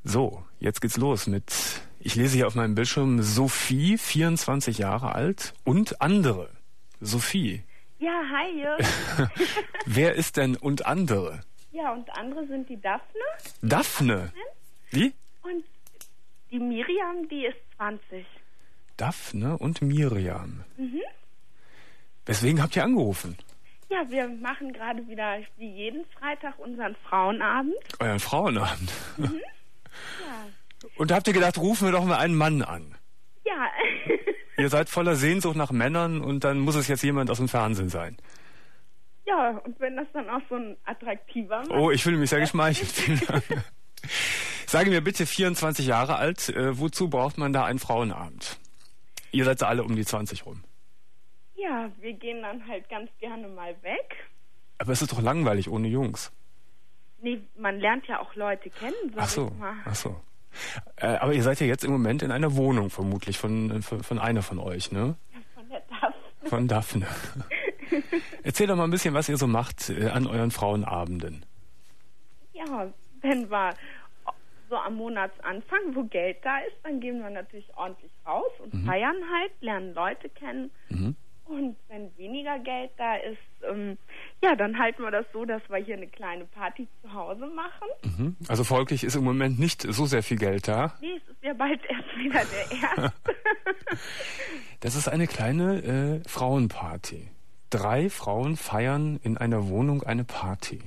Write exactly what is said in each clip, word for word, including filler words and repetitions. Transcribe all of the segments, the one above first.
So, jetzt geht's los mit, ich lese hier auf meinem Bildschirm, Sophie, vierundzwanzig Jahre alt und andere. Sophie. Ja, hi Jürgen. Wer ist denn und andere? Ja, und andere sind die Daphne. Daphne? Wie? Und die Miriam, die ist zwanzig. Daphne und Miriam. Mhm. Weswegen habt ihr angerufen? Ja, wir machen gerade wieder wie jeden Freitag unseren Frauenabend. Euren Frauenabend? Mhm. Ja. Und da habt ihr gedacht, rufen wir doch mal einen Mann an. Ja. Ihr seid voller Sehnsucht nach Männern und dann muss es jetzt jemand aus dem Fernsehen sein. Ja, und wenn das dann auch so ein attraktiver Mann Oh, ich fühle mich sehr geschmeichelt. Vielen Dank. Sage mir bitte, vierundzwanzig Jahre alt, äh, wozu braucht man da einen Frauenabend? Ihr seid alle um die zwanzig rum. Ja, wir gehen dann halt ganz gerne mal weg. Aber es ist doch langweilig ohne Jungs. Nee, man lernt ja auch Leute kennen, sag Ach so, ich mal. ach so. Äh, aber ihr seid ja jetzt im Moment in einer Wohnung vermutlich von, von, von einer von euch, ne? Ja, von der Daphne. Von Daphne. Erzähl doch mal ein bisschen, was ihr so macht äh, an euren Frauenabenden. Ja, wenn wir so am Monatsanfang, wo Geld da ist, dann gehen wir natürlich ordentlich raus und Mhm. feiern halt, lernen Leute kennen. Mhm. Und wenn weniger Geld da ist, ähm, ja, dann halten wir das so, dass wir hier eine kleine Party zu Hause machen. Mhm. Also folglich ist im Moment nicht so sehr viel Geld da. Nee, es ist ja bald erst wieder der erste. Das ist eine kleine äh, Frauenparty. Drei Frauen feiern in einer Wohnung eine Party.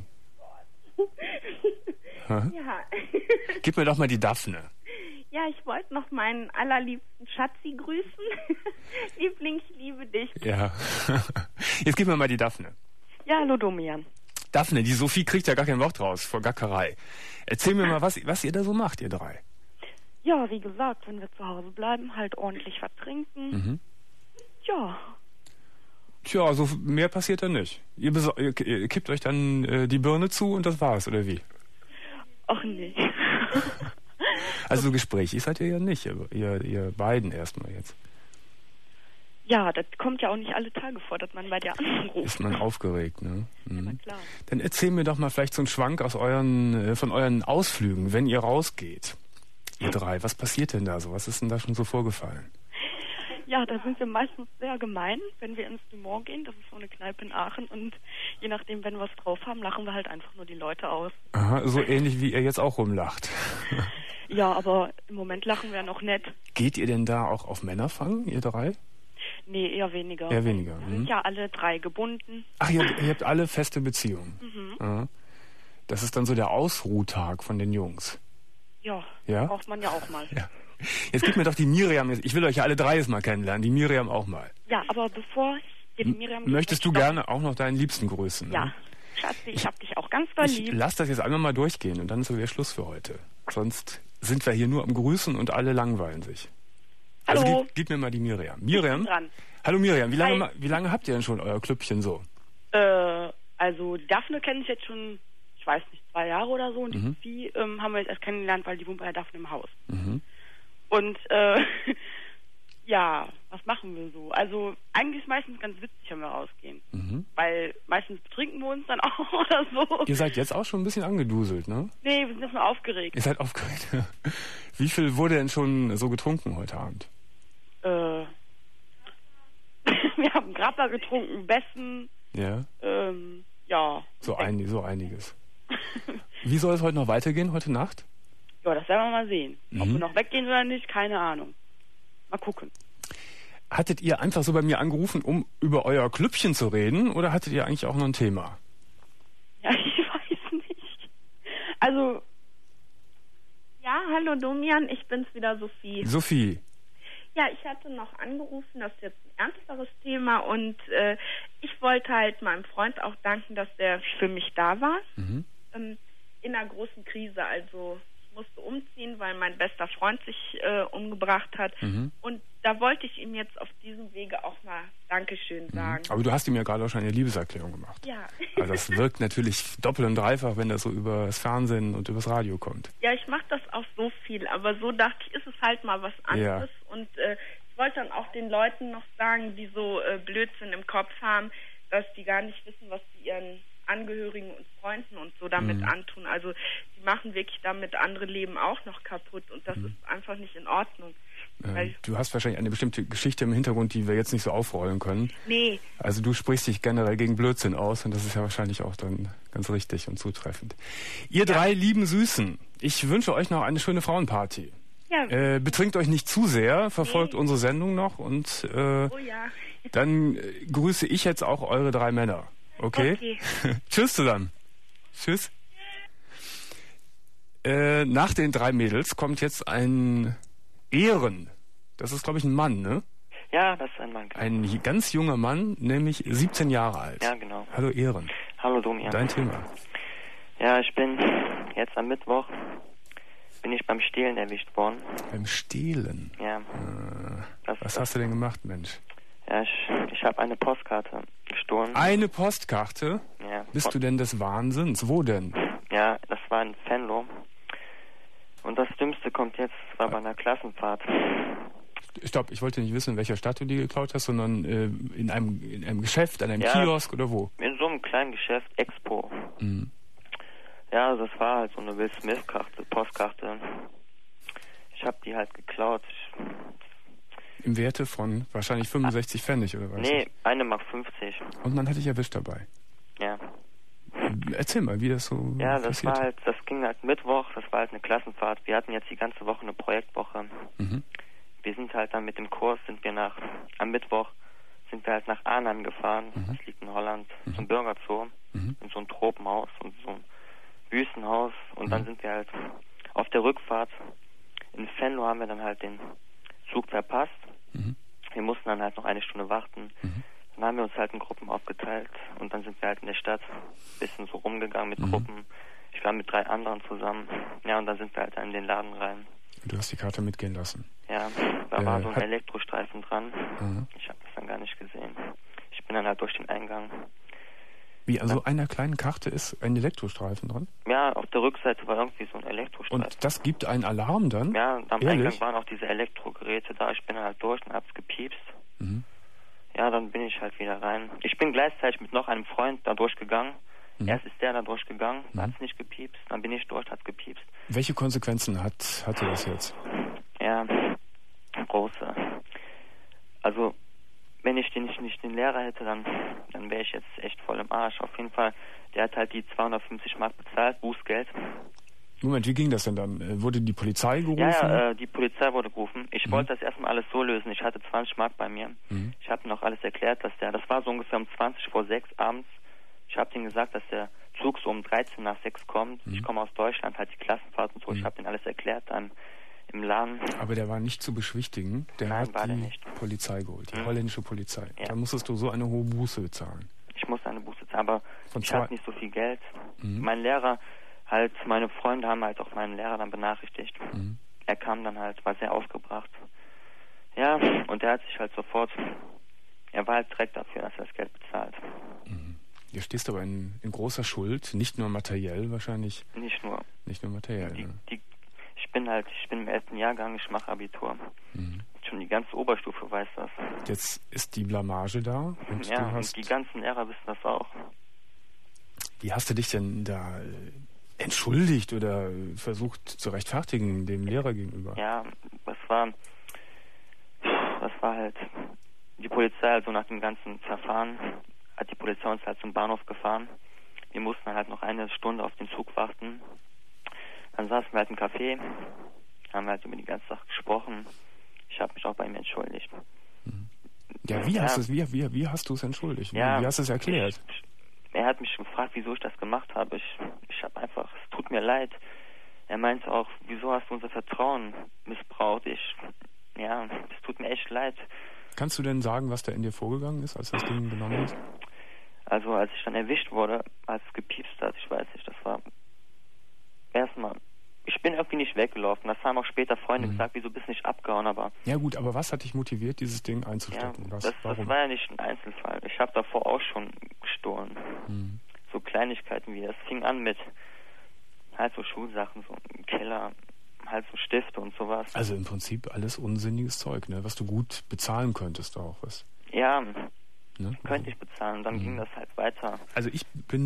Ja. Gib mir doch mal die Daphne. Ja, ich wollte noch meinen allerliebsten Schatzi grüßen. Liebling, ich liebe dich. Ja. Jetzt gib mir mal die Daphne. Ja, hallo Domian. Daphne, die Sophie kriegt ja gar kein Wort raus vor Gackerei. Erzähl mir mal, was, was ihr da so macht, ihr drei. Ja, wie gesagt, wenn wir zu Hause bleiben, halt ordentlich was trinken. Mhm. Ja. Tja, so mehr passiert da nicht. Ihr, beso- ihr, ihr kippt euch dann äh, die Birne zu und das war's, oder wie? Ach nee. Also so gesprächig seid ihr ja nicht, ihr, ihr beiden erstmal jetzt. Ja, das kommt ja auch nicht alle Tage vor, dass man bei dir anruft. Ist man aufgeregt, ne? Mhm. Ja, na klar. Dann erzähl mir doch mal vielleicht so einen Schwank aus euren, äh, von euren Ausflügen, wenn ihr rausgeht. Ihr drei, was passiert denn da so? Was ist denn da schon so vorgefallen? Ja, da sind wir meistens sehr gemein, wenn wir ins Dumont gehen. Das ist so eine Kneipe in Aachen. Und je nachdem, wenn wir was drauf haben, lachen wir halt einfach nur die Leute aus. Aha, so ähnlich wie ihr jetzt auch rumlacht. Ja, aber im Moment lachen wir noch nett. Geht ihr denn da auch auf Männerfang, ihr drei? Nee, eher weniger. Eher weniger. Wir Mhm. sind ja alle drei gebunden. Ach, ihr, ihr habt alle feste Beziehungen. Mhm. Ja. Das ist dann so der Ausruhtag von den Jungs. Ja, Ja? braucht man ja auch mal. Ja. Jetzt gib mir doch die Miriam. Ich will euch ja alle drei jetzt mal kennenlernen. Die Miriam auch mal. Ja, aber bevor ich dir die Miriam... Möchtest du Stopp. gerne auch noch deinen Liebsten grüßen? Ne? Ja, Schatzi, ich hab dich auch ganz doll Ich lieb. lass das jetzt einmal mal durchgehen und dann ist wieder Schluss für heute. Sonst sind wir hier nur am Grüßen und alle langweilen sich. Also Hallo. gib, gib mir mal die Miriam. Miriam? Dran. Hallo Miriam, wie lange, Hi. ma- wie lange habt ihr denn schon euer Klüppchen so? Äh, also Daphne kenne ich jetzt schon, ich weiß nicht, zwei Jahre oder so. Und Mhm. die Sophie ähm, haben wir jetzt erst kennengelernt, weil die wohnt bei der Daphne im Haus. Mhm. Und äh, ja, was machen wir so? Also eigentlich ist meistens ganz witzig, wenn wir rausgehen. Mhm. Weil meistens betrinken wir uns dann auch oder so. Ihr seid jetzt auch schon ein bisschen angeduselt, ne? Nee, wir sind jetzt nur aufgeregt. Ihr seid aufgeregt. Wie viel wurde denn schon so getrunken heute Abend? Äh, wir haben Grappa getrunken, Bessen, Ja, ähm, ja. so, ein, so einiges. Wie soll es heute noch weitergehen, heute Nacht? Ja, das werden wir mal sehen. Ob Mhm. wir noch weggehen oder nicht, keine Ahnung. Mal gucken. Hattet ihr einfach so bei mir angerufen, um über euer Klüppchen zu reden, oder hattet ihr eigentlich auch noch ein Thema? Ja, ich weiß nicht. Also, Ja, hallo Domian, ich bin's wieder, Sophie. Sophie, Ja, ich hatte noch angerufen, das ist jetzt ein ernsteres Thema und äh, ich wollte halt meinem Freund auch danken, dass der für mich da war. mhm. Ähm, in einer großen Krise, also ich musste umziehen, weil mein bester Freund sich äh, umgebracht hat. Mhm. Und da wollte ich ihm jetzt auf diesem Wege auch mal Dankeschön sagen. Aber du hast ihm ja gerade auch schon eine Liebeserklärung gemacht. Ja. Also das wirkt natürlich doppelt und dreifach, wenn das so über das Fernsehen und übers Radio kommt. Ja, ich mache das auch so viel, aber so dachte ich, ist es halt mal was anderes. Und äh, ich wollte dann auch den Leuten noch sagen, die so äh, Blödsinn im Kopf haben, dass die gar nicht wissen, was sie ihren Angehörigen und Freunden und so damit mhm. antun. Also die machen wirklich damit andere Leben auch noch kaputt und das mhm. ist einfach nicht in Ordnung. Äh, du hast wahrscheinlich eine bestimmte Geschichte im Hintergrund, die wir jetzt nicht so aufrollen können. Nee. Also du sprichst dich generell gegen Blödsinn aus und das ist ja wahrscheinlich auch dann ganz richtig und zutreffend. Ihr ja. drei lieben Süßen, ich wünsche euch noch eine schöne Frauenparty. Ja. Äh, betrinkt euch nicht zu sehr, verfolgt nee. unsere Sendung noch und äh, oh ja. dann äh, grüße ich jetzt auch eure drei Männer. Okay? okay. Tschüss zusammen. Tschüss. Äh, nach den drei Mädels kommt jetzt ein Ehren. Das ist, glaube ich, ein Mann, ne? Ja, das ist ein Mann. Ein ganz junger Mann, nämlich siebzehn Jahre alt. Ja, genau. Hallo Ehren. Hallo Domian. Dein Thema. Ja, ich bin jetzt am Mittwoch bin ich beim Stehlen erwischt worden. Beim Stehlen? Ja. Äh, das, was das, hast du denn gemacht, Mensch? Ja, ich, ich habe eine Postkarte gestohlen. Eine Postkarte? Ja. Bist du denn des Wahnsinns? Wo denn? Ja, das war in Venlo. Und das Dümmste kommt jetzt, das war bei einer Klassenfahrt. Stopp, ich wollte nicht wissen, in welcher Stadt du die geklaut hast, sondern äh, in, einem, in einem Geschäft, an einem ja, Kiosk oder wo? In so einem kleinen Geschäft, Expo. Mhm. Ja, das war halt so eine Will Smith-Karte, Postkarte. Ich habe die halt geklaut. Ich Im Werte von wahrscheinlich fünfundsechzig Pfennig oder was? Nee, eine Mark fünfzig. Und man hat dich erwischt dabei? Ja. Erzähl mal, wie das so Ja, das passiert. war halt, das ging halt Mittwoch, das war halt eine Klassenfahrt. Wir hatten jetzt die ganze Woche eine Projektwoche. Mhm. Wir sind halt dann mit dem Kurs, sind wir nach, am Mittwoch sind wir halt nach Arnhem gefahren. Mhm. Das liegt in Holland, mhm. zum Bürgerzoo, mhm. in so ein Tropenhaus und so ein Wüstenhaus. Und mhm. dann sind wir halt auf der Rückfahrt in Venlo haben wir dann halt den Zug verpasst. Mhm. Wir mussten dann halt noch eine Stunde warten. Mhm. Dann haben wir uns halt in Gruppen aufgeteilt und dann sind wir halt in der Stadt ein bisschen so rumgegangen mit mhm. Gruppen. Ich war mit drei anderen zusammen. Ja, und dann sind wir halt in den Laden rein. Du hast die Karte mitgehen lassen? Ja, da äh, war so ein hat... Elektrostreifen dran. Mhm. Ich habe das dann gar nicht gesehen. Ich bin dann halt durch den Eingang. Wie, also ja. einer kleinen Karte ist ein Elektrostreifen dran? Ja, auf der Rückseite war irgendwie so ein Elektrostreifen. Und das gibt einen Alarm dann? Ja, und am Ehrlich? Eingang waren auch diese Elektrogeräte da. Ich bin dann halt durch und hab's gepiepst. Mhm. Ja, dann bin ich halt wieder rein. Ich bin gleichzeitig mit noch einem Freund da durchgegangen. Mhm. Erst ist der da durchgegangen, mhm. hat's nicht gepiepst. Dann bin ich durch, hat gepiepst. Welche Konsequenzen hat hatte das jetzt? Ja, große. Also, wenn ich den nicht, nicht den Lehrer hätte, dann, dann wäre ich jetzt echt voll im Arsch. Auf jeden Fall, der hat halt die zweihundertfünfzig Mark bezahlt, Bußgeld. Moment, wie ging das denn dann? Wurde die Polizei gerufen? Ja, ja äh, die Polizei wurde gerufen. Ich mhm. wollte das erstmal alles so lösen. Ich hatte zwanzig Mark bei mir. Mhm. Ich habe ihm noch alles erklärt, dass der, das war so ungefähr um zwanzig vor sechs abends. Ich habe ihm gesagt, dass der Zug so um dreizehn nach sechs kommt. Mhm. Ich komme aus Deutschland, halt die Klassenfahrt und so. Mhm. Ich habe ihm alles erklärt dann im Laden. Aber der war nicht zu beschwichtigen. Der Nein, hat war die der nicht. Polizei geholt, die mhm. holländische Polizei. Ja. Da musstest du so eine hohe Buße bezahlen. Ich musste eine Buße zahlen, aber Von ich hatte nicht so viel Geld. Mhm. Mein Lehrer, halt, meine Freunde haben halt auch meinen Lehrer dann benachrichtigt. Mhm. Er kam dann halt, war sehr aufgebracht. Ja, und der hat sich halt sofort, er war halt direkt dafür, dass er das Geld bezahlt. Mhm. Ihr stehst aber in, in großer Schuld, nicht nur materiell wahrscheinlich. Nicht nur. Nicht nur materiell. Die, ne? die, ich bin halt, ich bin im elften Jahrgang, ich mache Abitur. Mhm. Schon die ganze Oberstufe weiß das. Jetzt ist die Blamage da. Und ja, du hast, und die ganzen Lehrer wissen das auch. Wie hast du dich denn da entschuldigt oder versucht zu rechtfertigen dem Lehrer gegenüber? Ja, das war, das war halt, die Polizei, also nach dem ganzen Verfahren, hat die Polizei uns halt zum Bahnhof gefahren. Wir mussten dann halt noch eine Stunde auf den Zug warten. Dann saßen wir halt im Café, haben halt über die ganze Sache gesprochen. Ich habe mich auch bei ihm entschuldigt. Ja, wie hast, ja. wie, wie, wie hast du es entschuldigt? Ja, wie hast du es erklärt? Ich, er hat mich gefragt, wieso ich das gemacht habe. Ich, ich habe einfach, es tut mir leid. Er meinte auch, wieso hast du unser Vertrauen missbraucht? Ich, ja, es tut mir echt leid. Kannst du denn sagen, was da in dir vorgegangen ist, als das Ding genommen ist? Also, als ich dann erwischt wurde, als es gepiepst hat, ich weiß nicht, das war erstmal, ich bin irgendwie nicht weggelaufen. Das haben auch später Freunde mhm. gesagt, wieso bist du nicht abgehauen, aber... Ja gut, aber was hat dich motiviert, dieses Ding einzustecken? Ja, was, das, das war ja nicht ein Einzelfall. Ich habe davor auch schon gestohlen. Mhm. So Kleinigkeiten wie, das fing an mit halt so Schulsachen, so im Keller, halt so Stifte und sowas. Also im Prinzip alles unsinniges Zeug, ne? Was du gut bezahlen könntest auch, was? Ja, ne? könnte ich bezahlen. Dann mhm. ging das halt weiter. Also ich bin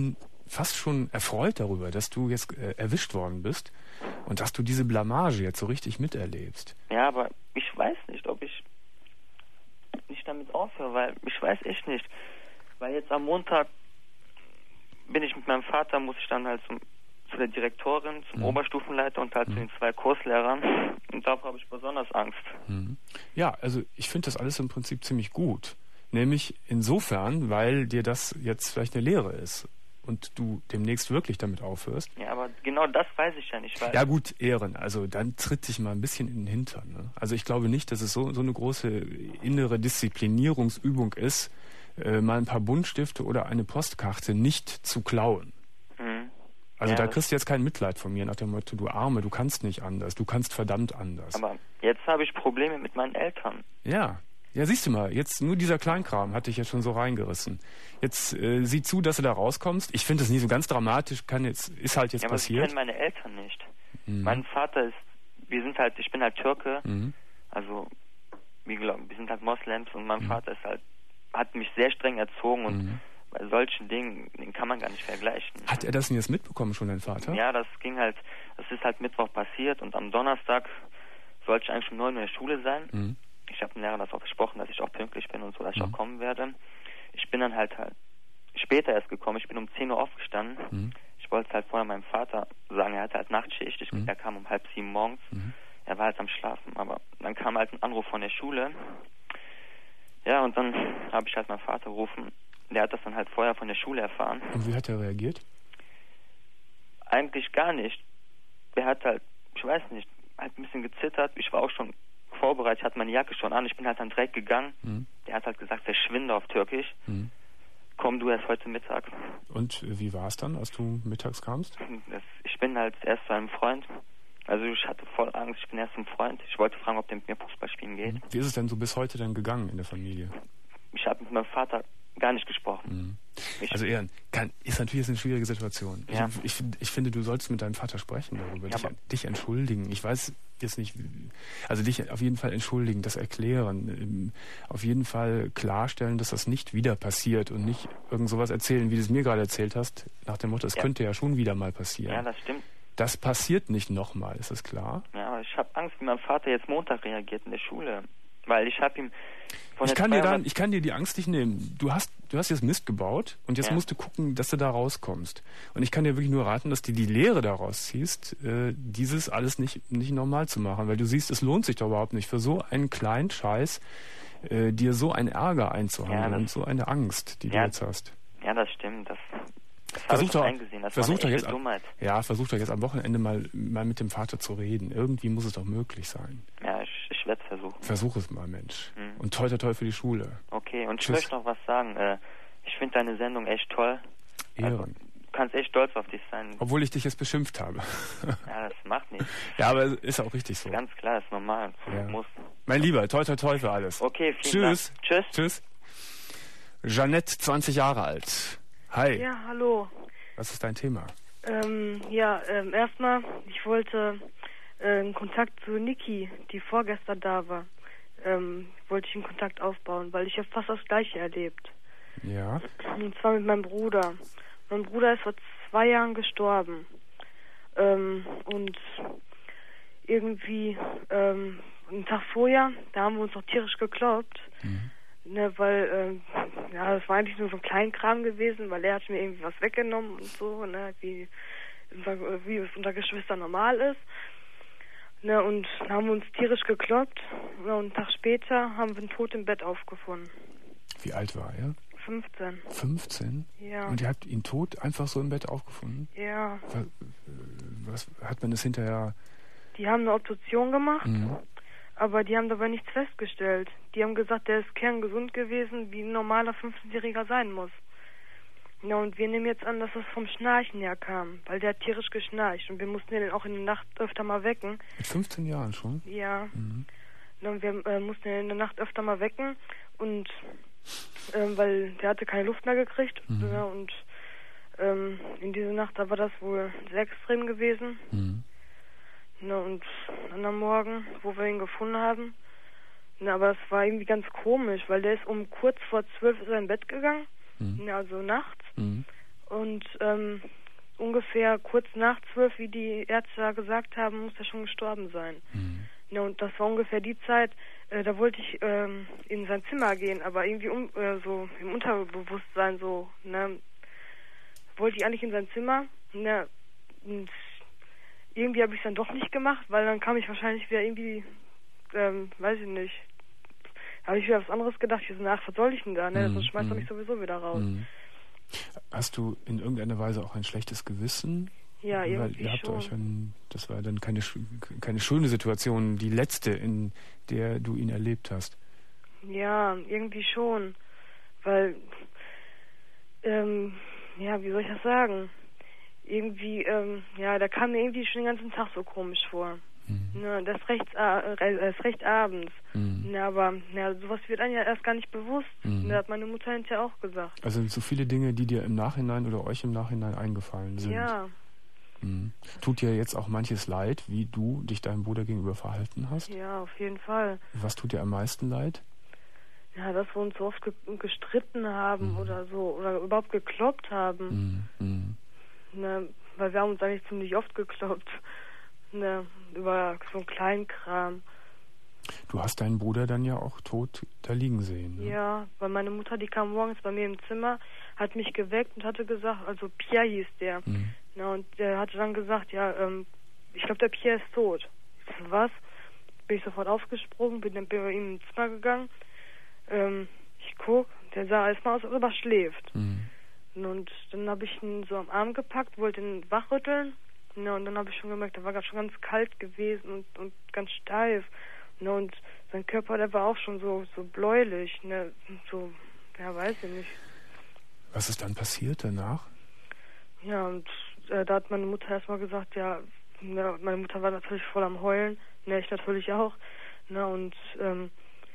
fast schon erfreut darüber, dass du jetzt äh, erwischt worden bist und dass du diese Blamage jetzt so richtig miterlebst. Ja, aber ich weiß nicht, ob ich nicht damit aufhöre, weil ich weiß echt nicht. Weil jetzt am Montag bin ich mit meinem Vater, muss ich dann halt zum, zu der Direktorin, zum mhm. Oberstufenleiter und halt mhm. zu den zwei Kurslehrern. Und davor habe ich besonders Angst. Mhm. Ja, also ich finde das alles im Prinzip ziemlich gut. Nämlich insofern, weil dir das jetzt vielleicht eine Lehre ist und du demnächst wirklich damit aufhörst. Ja, aber genau das weiß ich ja nicht. Weil ja gut, Ehren, also dann tritt dich mal ein bisschen in den Hintern. Ne? Also ich glaube nicht, dass es so, so eine große innere Disziplinierungsübung ist, äh, mal ein paar Buntstifte oder eine Postkarte nicht zu klauen. Mhm. Also ja, da kriegst du jetzt kein Mitleid von mir nach dem Motto, du Arme, du kannst nicht anders, du kannst verdammt anders. Aber jetzt habe ich Probleme mit meinen Eltern. Ja. Ja, siehst du mal, jetzt nur dieser Kleinkram hat dich jetzt schon so reingerissen. Jetzt äh, sieh zu, dass du da rauskommst. Ich finde das nie so ganz dramatisch, kann jetzt, ist halt jetzt ja, aber passiert. Ich kenne meine Eltern nicht. Mhm. Mein Vater ist, wir sind halt, ich bin halt Türke, mhm. also wir glauben, wir sind halt Moslems und mein mhm. Vater ist halt, hat mich sehr streng erzogen und mhm. bei solchen Dingen, den kann man gar nicht vergleichen. Hat er das denn jetzt mitbekommen schon, dein Vater? Ja, das ging halt, das ist halt Mittwoch passiert und am Donnerstag sollte ich eigentlich um neun Uhr in der Schule sein. Mhm. Ich habe dem Lehrer das auch versprochen, dass ich auch pünktlich bin und so, dass ich mhm. auch kommen werde. Ich bin dann halt halt später erst gekommen. Ich bin um zehn Uhr aufgestanden. Mhm. Ich wollte halt vorher meinem Vater sagen, er hatte halt Nachtschicht. Ich, mhm. Er kam um halb sieben morgens. Mhm. Er war halt am Schlafen. Aber dann kam halt ein Anruf von der Schule. Ja, und dann habe ich halt meinen Vater gerufen. Der hat das dann halt vorher von der Schule erfahren. Und wie hat er reagiert? Eigentlich gar nicht. Er hat halt, ich weiß nicht, halt ein bisschen gezittert. Ich war auch schon vorbereitet, hatte meine Jacke schon an. Ich bin halt dann direkt gegangen. Mhm. Der hat halt gesagt, verschwinde auf Türkisch. Mhm. Komm du erst heute Mittag. Und wie war es dann, als du mittags kamst? Das, ich bin halt erst zu einem Freund. Also ich hatte voll Angst. Ich bin erst zum Freund. Ich wollte fragen, ob der mit mir Fußball spielen geht. Mhm. Wie ist es denn so bis heute dann gegangen in der Familie? Ich habe mit meinem Vater gar nicht gesprochen. Mhm. Also Ehren, kann, ist natürlich eine schwierige Situation. Ja. Ich, ich, ich finde, du solltest mit deinem Vater sprechen darüber, ja, dich, dich entschuldigen. Ich weiß jetzt nicht, also dich auf jeden Fall entschuldigen, das erklären, auf jeden Fall klarstellen, dass das nicht wieder passiert und nicht irgend sowas erzählen, wie du es mir gerade erzählt hast, nach dem Motto, es ja. könnte ja schon wieder mal passieren. Ja, das stimmt. Das passiert nicht nochmal, ist das klar? Ja, aber ich habe Angst, wie mein Vater jetzt Montag reagiert in der Schule. Weil ich habe ihm von ich kann dir dann, ich kann dir die Angst nicht nehmen. Du hast, du hast jetzt Mist gebaut und jetzt ja. musst du gucken, dass du da rauskommst. Und ich kann dir wirklich nur raten, dass du die Lehre daraus ziehst, äh, dieses alles nicht, nicht normal zu machen. Weil du siehst, es lohnt sich doch überhaupt nicht, für so einen kleinen Scheiß äh, dir so einen Ärger einzuhandeln ja, und so eine Angst, die ja, du jetzt hast. Ja, das stimmt. Das Versuch doch, eingesehen. Das versuch doch jetzt, Dummheit. Ja, versuch doch jetzt am Wochenende mal, mal mit dem Vater zu reden. Irgendwie muss es doch möglich sein. Ja, ich, ich werde es versuchen. Versuch es mal, Mensch. Mhm. Und toi, toi, toi für die Schule. Okay, und Tschüss. Ich möchte noch was sagen. Äh, ich finde deine Sendung echt toll. Ehren. Also, du kannst echt stolz auf dich sein. Obwohl ich dich jetzt beschimpft habe. Ja, das macht nichts. Ja, aber ist auch richtig so. Ganz klar, ist normal. Ja. Muss. Mein Lieber, toi, toi, toi für alles. Okay, vielen Tschüss. Dank. Tschüss. Tschüss. Jeanette, zwanzig Jahre alt. Hi. Ja, hallo. Was ist dein Thema? Ähm, ja, ähm, erstmal, ich wollte ähm, Kontakt zu Niki, die vorgestern da war, ähm, wollte ich einen Kontakt aufbauen, weil ich habe fast das Gleiche erlebt. Ja. Und zwar mit meinem Bruder. Mein Bruder ist vor zwei Jahren gestorben. Ähm, und irgendwie ähm, einen Tag vorher, da haben wir uns noch tierisch gekloppt. Mhm. Ne, weil, ähm, ja, das war eigentlich nur so ein Kleinkram gewesen, weil er hat mir irgendwie was weggenommen und so, ne, wie, wie es unter Geschwistern normal ist. Ne, und dann haben wir uns tierisch gekloppt. Ne, und einen Tag später haben wir ihn tot im Bett aufgefunden. Wie alt war er? fünfzehn. fünfzehn? Ja. Und ihr habt ihn tot einfach so im Bett aufgefunden? Ja. Was, was hat man das hinterher? Die haben eine Obduktion gemacht. Mhm. Aber die haben dabei nichts festgestellt. Die haben gesagt, der ist kerngesund gewesen, wie ein normaler fünfzehnjähriger sein muss. Ja, und wir nehmen jetzt an, dass das vom Schnarchen her kam, weil der hat tierisch geschnarcht. Und wir mussten den auch in der Nacht öfter mal wecken. Mit fünfzehn Jahren schon? Ja. Mhm. Ja, und wir äh, mussten ihn in der Nacht öfter mal wecken. Und ähm, weil der hatte keine Luft mehr gekriegt. Mhm. Ja, und ähm, in dieser Nacht, da war das wohl sehr extrem gewesen. Mhm. Na, und dann am Morgen, wo wir ihn gefunden haben, na, aber es war irgendwie ganz komisch, weil der ist um kurz vor zwölf in sein Bett gegangen, mhm. na, also nachts, mhm. Und ähm, ungefähr kurz nach zwölf, wie die Ärzte da gesagt haben, muss er schon gestorben sein. Mhm. Ja, und das war ungefähr die Zeit, äh, da wollte ich ähm, in sein Zimmer gehen, aber irgendwie um, äh, so im Unterbewusstsein so, ne, wollte ich eigentlich in sein Zimmer, ne, und irgendwie habe ich es dann doch nicht gemacht, weil dann kam ich wahrscheinlich wieder irgendwie, ähm, weiß ich nicht, habe ich wieder was anderes gedacht, ich so, nach, was soll ich denn da, ne, mhm. sonst schmeißt er mich sowieso wieder raus. Mhm. Hast du in irgendeiner Weise auch ein schlechtes Gewissen? Ja, irgendwie Weil ihr habt schon. euch ein, das war dann keine, keine schöne Situation, die letzte, in der du ihn erlebt hast. Ja, irgendwie schon. Weil, ähm, ja, wie soll ich das sagen? Irgendwie, ähm, ja, da kam mir irgendwie schon den ganzen Tag so komisch vor. Mhm. Ne, das ist recht, äh, das ist recht abends. Mhm. Ne, aber ja, sowas wird einem ja erst gar nicht bewusst. Mhm. Ne, hat meine Mutter hinterher auch gesagt. Also sind so viele Dinge, die dir im Nachhinein oder euch im Nachhinein eingefallen sind. Ja. Mhm. Tut dir jetzt auch manches leid, wie du dich deinem Bruder gegenüber verhalten hast? Ja, auf jeden Fall. Was tut dir am meisten leid? Ja, dass wir uns so oft ge gestritten haben mhm. oder so, oder überhaupt gekloppt haben. Mhm. Ne, weil wir haben uns eigentlich ziemlich oft gekloppt. Ne, über so einen kleinen Kram. Du hast deinen Bruder dann ja auch tot da liegen sehen, ne? Ja, weil meine Mutter, die kam morgens bei mir im Zimmer, hat mich geweckt und hatte gesagt, also Pierre hieß der. Mhm. Na, und der hatte dann gesagt, ja, ähm, ich glaube, der Pierre ist tot. Ich so, was? Bin ich sofort aufgesprungen, bin dann bei ihm ins Zimmer gegangen. Ähm, ich guck, der sah erstmal aus, als ob er schläft. Mhm. Und dann habe ich ihn so am Arm gepackt, wollte ihn wachrütteln. Ja, und dann habe ich schon gemerkt, er war schon ganz kalt gewesen und, und ganz steif. Ne, und sein Körper, der war auch schon so, so bläulich. Ne, so, ja, weiß ich nicht. Was ist dann passiert danach? Ja, und äh, da hat meine Mutter erstmal gesagt, ja, ne, meine Mutter war natürlich voll am Heulen. Ne, ich natürlich auch. Ne, und ähm,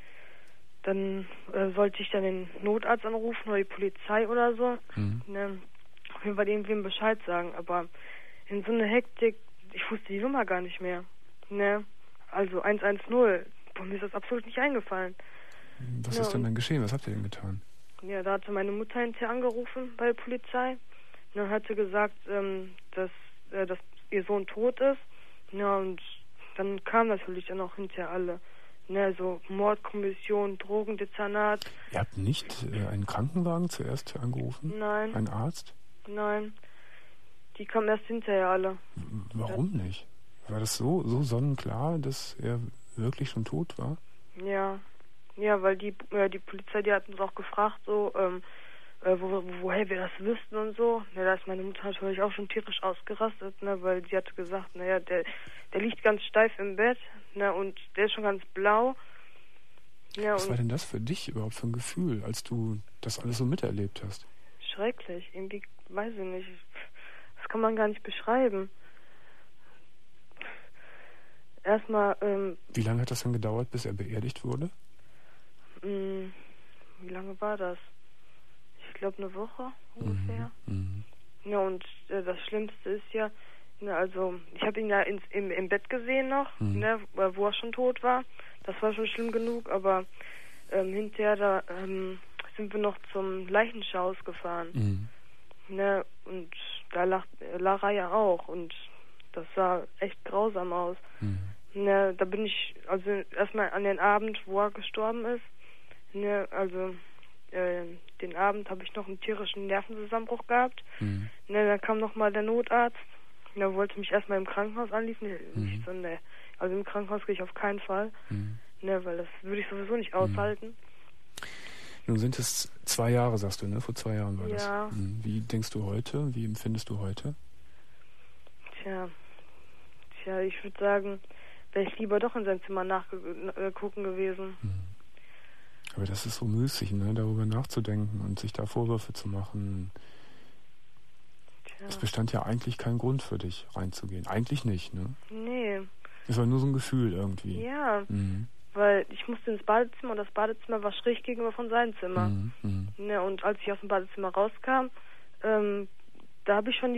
dann äh, sollte ich dann den Notarzt anrufen oder die Polizei oder so. Mhm. Ne, auf jeden Fall irgendwem Bescheid sagen, aber in so eine Hektik, ich wusste die Nummer gar nicht mehr. Ne? Also eins eins null. Boah, mir ist das absolut nicht eingefallen. Was ja, ist denn dann geschehen? Was habt ihr denn getan? Ja, da hatte meine Mutter hinterher angerufen bei der Polizei. Und dann hat sie gesagt, ähm, dass, äh, dass ihr Sohn tot ist. Ja, und dann kamen natürlich dann auch hinterher alle. Ne, so Mordkommission, Drogendezernat. Ihr habt nicht äh, einen Krankenwagen zuerst angerufen? Nein. Ein Arzt? Nein. Die kamen erst hinterher alle. Warum nicht? War das so, so sonnenklar, dass er wirklich schon tot war? Ja, ja, weil die äh, die Polizei, die hat uns auch gefragt, so, ähm, äh, wo, woher wir das wüssten und so. Ja, da ist meine Mutter natürlich auch schon tierisch ausgerastet, ne, weil sie hatte gesagt, naja, der, der liegt ganz steif im Bett, ne, und der ist schon ganz blau. Ja, Was war denn das für dich überhaupt für ein Gefühl, als du das alles so miterlebt hast? Schrecklich, irgendwie, weiß ich nicht. Das kann man gar nicht beschreiben. Erstmal, ähm... Wie lange hat das dann gedauert, bis er beerdigt wurde? Mh, wie lange war das? Ich glaube eine Woche ungefähr. Mhm. Ja, und äh, das Schlimmste ist ja, ne, also ich habe ihn ja ins, im, im Bett gesehen noch, mhm. ne, wo er schon tot war. Das war schon schlimm genug, aber ähm, hinterher da ähm, sind wir noch zum Leichenschaus gefahren. Mhm. Ne, und da lag Lara ja auch und das sah echt grausam aus. Mhm. Ne, da bin ich, also erstmal an den Abend, wo er gestorben ist, ne, also äh, den Abend habe ich noch einen tierischen Nervenzusammenbruch gehabt. Mhm. Ne, dann kam nochmal der Notarzt, der wollte mich erstmal im Krankenhaus anliefen. Mhm. Ich so, ne, also im Krankenhaus gehe ich auf keinen Fall, mhm. ne, weil das würde ich sowieso nicht aushalten. Mhm. Nun sind es zwei Jahre, sagst du, ne? Vor zwei Jahren war ja. das. Wie denkst du heute? Wie empfindest du heute? Tja, tja, ich würde sagen, wäre ich lieber doch in sein Zimmer nachgucken gewesen. Hm. Aber das ist so müßig, ne? Darüber nachzudenken und sich da Vorwürfe zu machen. Tja. Es bestand ja eigentlich kein Grund für dich, reinzugehen. Eigentlich nicht, ne? Nee. Es war nur so ein Gefühl irgendwie. Ja. Mhm. Weil ich musste ins Badezimmer und das Badezimmer war schräg gegenüber von seinem Zimmer. Mhm. Ja, und als ich aus dem Badezimmer rauskam, ähm, da habe ich schon die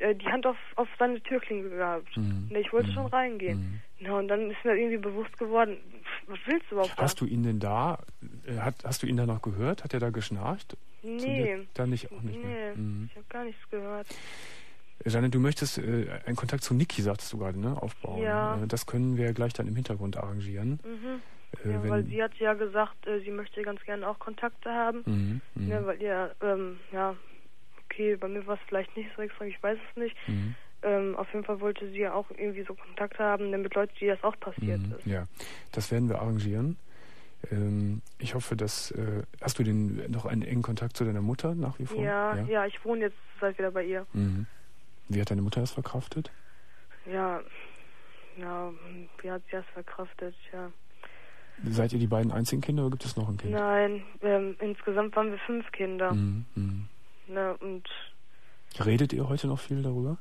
äh, die Hand auf, auf seine Türklinke gehabt. Mhm. Ich wollte mhm. schon reingehen. Mhm. Ja, und dann ist mir irgendwie bewusst geworden, was willst du überhaupt? Hast da? du ihn denn da, äh, hat, hast du ihn da noch gehört? Hat er da geschnarcht? Nee. Da nicht, auch nicht nee, mehr? Mhm. ich habe gar nichts gehört. Janne, du möchtest äh, einen Kontakt zu Niki, sagtest du gerade, ne, aufbauen. Ja. Äh, das können wir gleich dann im Hintergrund arrangieren. Mhm. Äh, ja, weil sie hat ja gesagt, äh, sie möchte ganz gerne auch Kontakte haben. Mhm. Mhm. Ja, weil ihr, ähm, ja, okay, bei mir war es vielleicht nicht so extrem, ich weiß es nicht. Mhm. Ähm, auf jeden Fall wollte sie ja auch irgendwie so Kontakt haben, damit Leute, die das auch passiert mhm. ist. Ja, das werden wir arrangieren. Ähm, ich hoffe, dass, äh, hast du denn noch einen engen Kontakt zu deiner Mutter nach wie vor? Ja, ja, ja, ich wohne jetzt seit wieder bei ihr. Mhm. Wie hat deine Mutter das verkraftet? Ja, ja, wie hat sie das verkraftet, ja. Seid ihr die beiden einzigen Kinder oder gibt es noch ein Kind? Nein, ähm, insgesamt waren wir fünf Kinder. Mhm. Mhm. Na, und redet ihr heute noch viel darüber?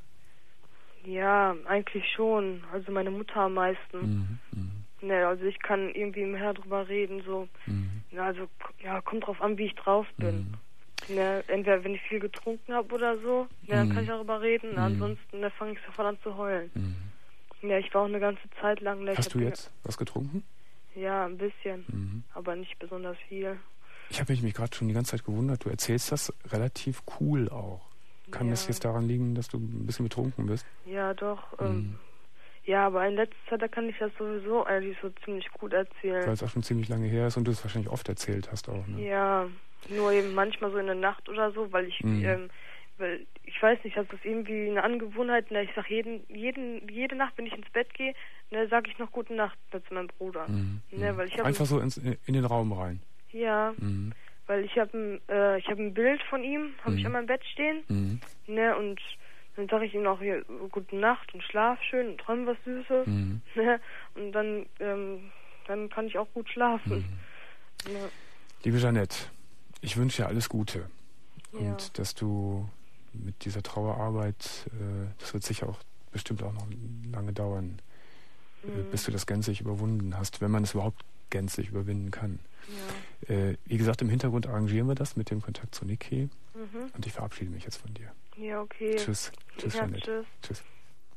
Ja, eigentlich schon. Also meine Mutter am meisten. Mhm. Mhm. Ne, also ich kann irgendwie mehr drüber reden, so. Mhm. Na, also, ja, kommt drauf an, wie ich drauf bin. Mhm. Ne, entweder wenn ich viel getrunken habe oder so, ne, dann mm. kann ich darüber reden. Mm. Ansonsten ne, fange ich sofort an zu heulen. Mm. Ja, ich war auch eine ganze Zeit lang. Ne, Hast du jetzt was getrunken? Ja, ein bisschen, mm. aber nicht besonders viel. Ich habe mich gerade schon die ganze Zeit gewundert, du erzählst das relativ cool auch. Kann ja. das jetzt daran liegen, dass du ein bisschen betrunken bist? Ja, doch. Mm. Ähm, ja, aber in letzter Zeit, da kann ich das sowieso eigentlich so ziemlich gut erzählen. Weil es auch schon ziemlich lange her ist und du es wahrscheinlich oft erzählt hast auch, ne? Ja, nur eben manchmal so in der Nacht oder so, weil ich, mhm. ähm, weil ich weiß nicht, das ist irgendwie eine Angewohnheit, ne, ich sag jeden, jeden, jede Nacht, wenn ich ins Bett gehe, ne, sage ich noch gute Nacht zu meinem Bruder. Mhm. Ne, weil ich hab Einfach so ins, in den Raum rein. Ja, mhm. weil ich habe äh, ich habe ein Bild von ihm, habe mhm. ich an meinem Bett stehen, mhm. ne, und dann sage ich ihm auch hier gute Nacht und schlaf schön und träum was Süßes, mhm. ne, und dann, ähm, dann kann ich auch gut schlafen. Mhm. Ne. Liebe Jeanette, ich wünsche dir alles Gute ja. und dass du mit dieser Trauerarbeit, äh, das wird sicher auch bestimmt auch noch lange dauern, mhm. äh, bis du das gänzlich überwunden hast, wenn man es überhaupt gänzlich überwinden kann. Ja. Äh, wie gesagt, im Hintergrund arrangieren wir das mit dem Kontakt zu Niki mhm. und ich verabschiede mich jetzt von dir. Ja, okay. Tschüss. Tschüss, ja, Jeanette. Tschüss. Tschüss.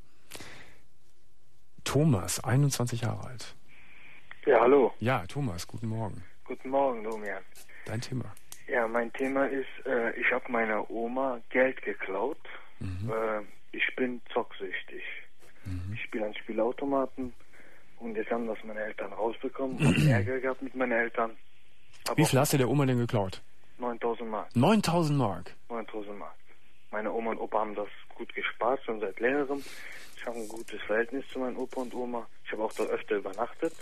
Thomas, einundzwanzig Jahre alt. Ja, hallo. Ja, Thomas, guten Morgen. Guten Morgen, Domian. Dein Thema? Ja, mein Thema ist, äh, ich habe meiner Oma Geld geklaut. Mhm. Äh, ich bin zocksüchtig. Mhm. Ich spiele an Spielautomaten und jetzt haben das meine Eltern rausbekommen. Ich habe Ärger gehabt mit meinen Eltern. Aber wie viel hast du der Oma denn geklaut? neuntausend Mark. neuntausend Mark? neuntausend Mark. Meine Oma und Opa haben das gut gespart, schon seit längerem. Ich habe ein gutes Verhältnis zu meinem Opa und Oma. Ich habe auch da öfter übernachtet.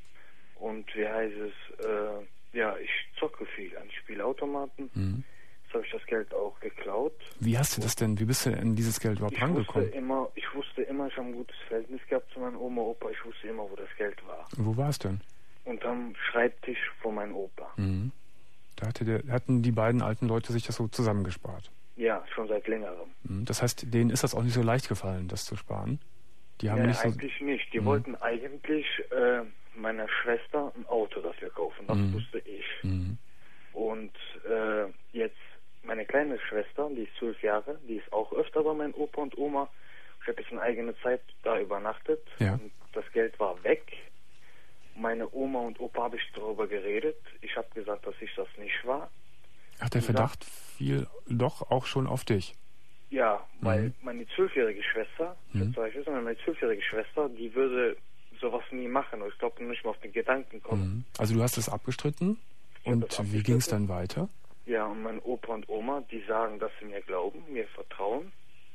Und wie heißt es, äh, ja, ich zocke viel an Spielautomaten. Mhm. Jetzt habe ich das Geld auch geklaut. Wie hast du das denn, wie bist du denn an dieses Geld überhaupt rangekommen? Immer, ich wusste immer, ich habe ein gutes Verhältnis gehabt zu meinem Oma, Opa. Ich wusste immer, wo das Geld war. Und wo war es denn? Unterm Schreibtisch von meinem Opa. Mhm. Da hatte der, hatten die beiden alten Leute sich das so zusammengespart? Ja, schon seit längerem. Mhm. Das heißt, denen ist das auch nicht so leicht gefallen, das zu sparen? Die haben ja, nicht so eigentlich nicht. Die mhm. wollten eigentlich äh, meiner Schwester ein Auto dafür kaufen. Das mhm. wusste ich. Mhm. Und äh, jetzt meine kleine Schwester, die ist zwölf Jahre, die ist auch öfter bei meinem Opa und Oma. Ich habe jetzt eine eigene Zeit da übernachtet. Ja. Und das Geld war weg. Meine Oma und Opa habe ich darüber geredet. Ich habe gesagt, dass ich das nicht war. Ach, der Verdacht fiel doch auch schon auf dich? Ja, weil mhm. meine zwölfjährige Schwester, mhm. das meine zwölfjährige Schwester, die würde sowas nie machen. Ich glaube nicht mal auf den Gedanken kommen. Mhm. Also du hast es abgestritten und abgestritten. Wie ging es dann weiter? Ja, und mein Opa und Oma, die sagen, dass sie mir glauben, mir vertrauen.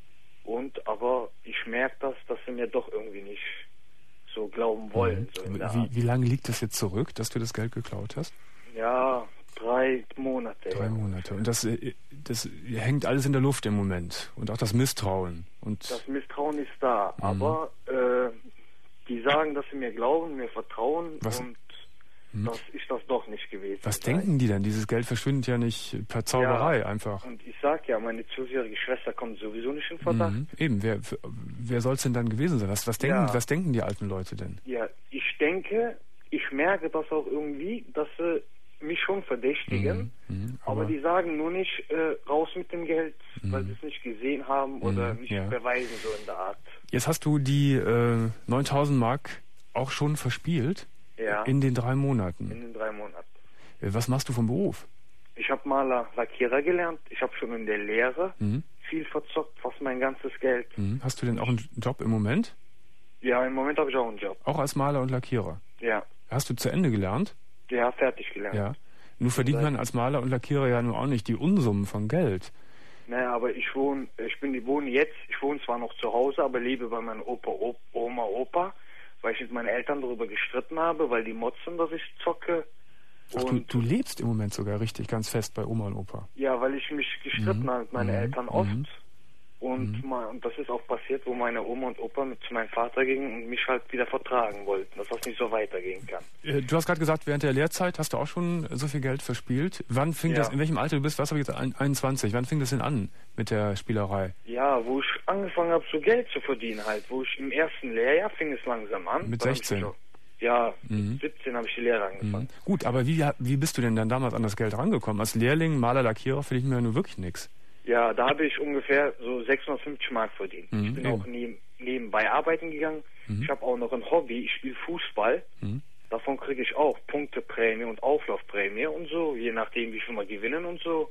Und aber ich merke das, dass sie mir doch irgendwie nicht so glauben wollen. Mhm. So wie, wie lange liegt das jetzt zurück, dass du das Geld geklaut hast? Ja, drei Monate. Drei Monate. Und das, das hängt alles in der Luft im Moment. Und auch das Misstrauen. Und das Misstrauen ist da. Mhm. Aber äh, die sagen, dass sie mir glauben, mir vertrauen. Was? Und mhm. das ist das doch nicht gewesen. Was sein. denken die denn? Dieses Geld verschwindet ja nicht per Zauberei ja, einfach. Und ich sag ja, meine zwölfjährige Schwester kommt sowieso nicht in Verdacht. Mhm. Eben, wer, wer soll es denn dann gewesen sein? Was, was, denken, ja. was denken die alten Leute denn? Ja, ich denke, ich merke das auch irgendwie, dass sie mich schon verdächtigen, mhm, aber, aber die sagen nur nicht äh, raus mit dem Geld, mhm. weil sie es nicht gesehen haben mhm, oder nicht ja. beweisen, so in der Art. Jetzt hast du die äh, neuntausend Mark auch schon verspielt? Ja. In den drei Monaten? In den drei Monaten. Äh, was machst du vom Beruf? Ich habe Maler, Lackierer gelernt. Ich habe schon in der Lehre mhm. viel verzockt, fast mein ganzes Geld. Mhm. Hast du denn auch einen Job im Moment? Ja, im Moment habe ich auch einen Job. Auch als Maler und Lackierer? Ja. Hast du zu Ende gelernt? Ja, fertig gelernt. Ja. Nur verdient man als Maler und Lackierer ja nur auch nicht die Unsummen von Geld. Naja, aber ich wohne, ich bin, ich wohne jetzt, ich wohne zwar noch zu Hause, aber lebe bei meinem Opa, Op, Oma, Opa, weil ich mit meinen Eltern darüber gestritten habe, weil die motzen, dass ich zocke. Ach, du, du lebst im Moment sogar richtig ganz fest bei Oma und Opa. Ja, weil ich mich gestritten mhm. habe mit meinen mhm. Eltern oft. Mhm. Und, Mhm. mal, und das ist auch passiert, wo meine Oma und Opa mit zu meinem Vater gingen und mich halt wieder vertragen wollten, dass das nicht so weitergehen kann. Äh, Du hast gerade gesagt, während der Lehrzeit hast du auch schon so viel Geld verspielt. Wann fing Ja. das, in welchem Alter du bist, was habe ich jetzt, ein- einundzwanzig, wann fing das denn an mit der Spielerei? Ja, wo ich angefangen habe, so Geld zu verdienen halt, wo ich im ersten Lehrjahr fing es langsam an. Mit Da hab ich sechzehn? so- Ja, Mhm. mit siebzehn habe ich die Lehre angefangen. Mhm. Gut, aber wie, wie bist du denn dann damals an das Geld rangekommen? Als Lehrling, Maler, Lackierer verdiene ich mir ja nur wirklich nichts. Ja, da habe ich ungefähr so sechshundertfünfzig Mark verdient. Mhm, Ich bin eben. auch neben, nebenbei arbeiten gegangen. Mhm. Ich habe auch noch ein Hobby, ich spiele Fußball. Mhm. Davon kriege ich auch Punkteprämie und Auflaufprämie und so, je nachdem, wie viel wir gewinnen und so.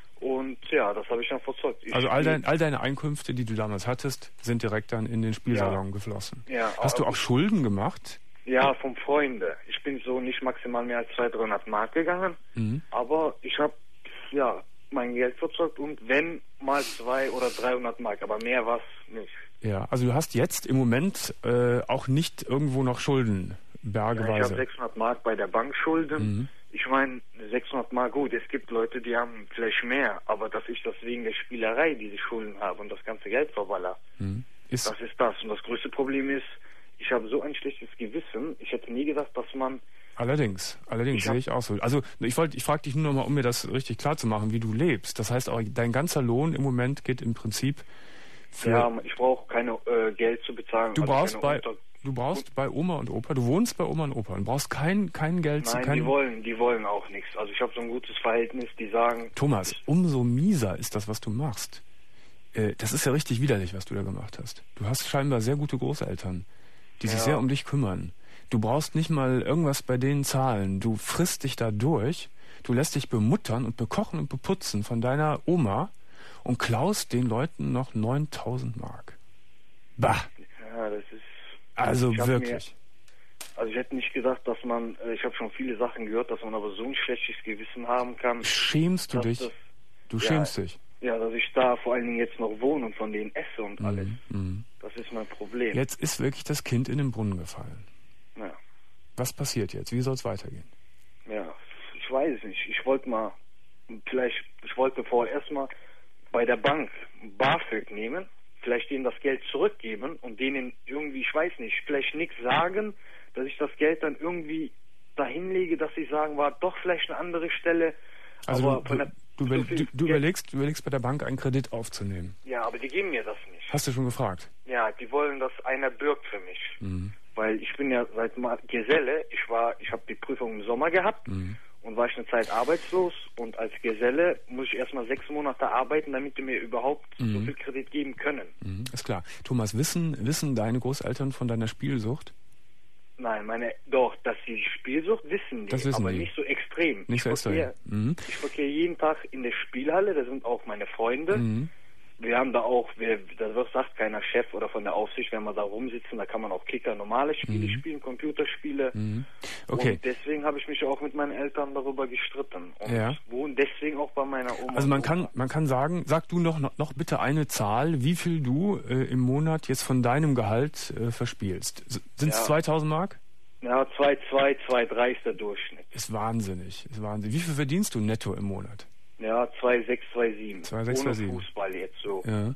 Und ja, das habe ich dann verzockt. Ich Also all, spiel- dein, all deine Einkünfte, die du damals hattest, sind direkt dann in den Spielsalon Ja. geflossen. Ja, Hast du aber- auch Schulden gemacht? Ja, vom Freunde. Ich bin so nicht maximal mehr als zweihundert, dreihundert Mark gegangen. Mhm. Aber ich habe, ja, mein Geld verzockt und wenn mal zwei oder dreihundert Mark, aber mehr war es nicht. Ja, also du hast jetzt im Moment äh, auch nicht irgendwo noch Schulden, Ja, ich bergeweise. habe sechshundert Mark bei der Bank Schulden. Mhm. Ich meine, sechshundert Mark, gut, es gibt Leute, die haben vielleicht mehr, aber dass ich das wegen der Spielerei diese Schulden habe und das ganze Geld verballer, Mhm. Ist, das ist das. Und das größte Problem ist, ich habe so ein schlechtes Gewissen. Ich hätte nie gedacht, dass man... allerdings, allerdings Ich hab- sehe ich auch so. Also ich wollte, ich frage dich nur noch mal, um mir das richtig klar zu machen, wie du lebst. Das heißt, auch dein ganzer Lohn im Moment geht im Prinzip für... Ja, ich brauche keine äh, Geld zu bezahlen. du also brauchst keine bei, Unter- du brauchst bei Oma und Opa, du wohnst bei Oma und Opa und brauchst kein, kein Geld zu Nein, kein... die wollen, die wollen auch nichts. Also ich habe so ein gutes Verhältnis, die sagen... Thomas, umso mieser ist das, was du machst. Äh, das ist ja richtig widerlich, was du da gemacht hast. Du hast scheinbar sehr gute Großeltern, die sich Ja. sehr um dich kümmern. Du brauchst nicht mal irgendwas bei denen zahlen. Du frisst dich da durch, du lässt dich bemuttern und bekochen und beputzen von deiner Oma und klaust den Leuten noch neuntausend Mark. Bah, Ja, das ist... also Ich hab wirklich. Mir, also ich hätte nicht gedacht, dass man... äh, Ich habe schon viele Sachen gehört, dass man aber so ein schlechtes Gewissen haben kann. Schämst du dass dich? das- Du Ja. schämst dich. Ja, dass ich da vor allen Dingen jetzt noch wohne und von denen esse und alles. Mhm. Das ist mein Problem. Jetzt ist wirklich das Kind in den Brunnen gefallen. Ja. Was passiert jetzt? Wie soll es weitergehen? Ja, ich weiß es nicht. Ich wollte mal, vielleicht, ich wollte vorher erstmal bei der Bank BAföG nehmen, vielleicht denen das Geld zurückgeben und denen irgendwie, ich weiß nicht, vielleicht nichts sagen, dass ich das Geld dann irgendwie dahin lege, dass sie sagen, war doch vielleicht eine andere Stelle. Also aber du, von du, der, du, so über, viel du, du Geld- überlegst, du überlegst bei der Bank einen Kredit aufzunehmen. Ja, aber die geben mir das nicht. Hast du schon gefragt? Ja, die wollen, dass einer bürgt für mich. Mhm. Weil ich bin ja seit mal Geselle, ich war, ich habe die Prüfung im Sommer gehabt Mhm. und war ich eine Zeit arbeitslos und als Geselle muss ich erstmal sechs Monate arbeiten, damit die mir überhaupt Mhm. so viel Kredit geben können. Mhm. Ist klar. Thomas, wissen, wissen deine Großeltern von deiner Spielsucht? Nein, meine, doch, dass sie Spielsucht wissen die, Das wissen aber die. nicht so extrem. Nicht so ich extrem. verkehre, Mhm. ich verkehre jeden Tag in der Spielhalle, da sind auch meine Freunde. Mhm. Wir haben da auch, wir, da wird, sagt keiner Chef oder von der Aufsicht, wenn wir da rumsitzen, da kann man auch Kicker, normale Spiele Mhm. spielen, Computerspiele. Mhm. Okay. Und deswegen habe ich mich auch mit meinen Eltern darüber gestritten. Und Ja. wohne deswegen auch bei meiner Oma. Also man und kann, Opa. man kann sagen, sag du noch, noch, noch bitte eine Zahl, wie viel du äh, im Monat jetzt von deinem Gehalt äh, verspielst. Sind es Ja. zweitausend Mark? Ja, zwei Komma zwei, zwei Komma drei ist der Durchschnitt. Ist wahnsinnig, ist wahnsinnig. Wie viel verdienst du netto im Monat? Ja, zwei Komma sechs, zwei Komma sieben. zwei Komma sechs, Ohne zwei Komma sieben. Fußball jetzt so. Ja.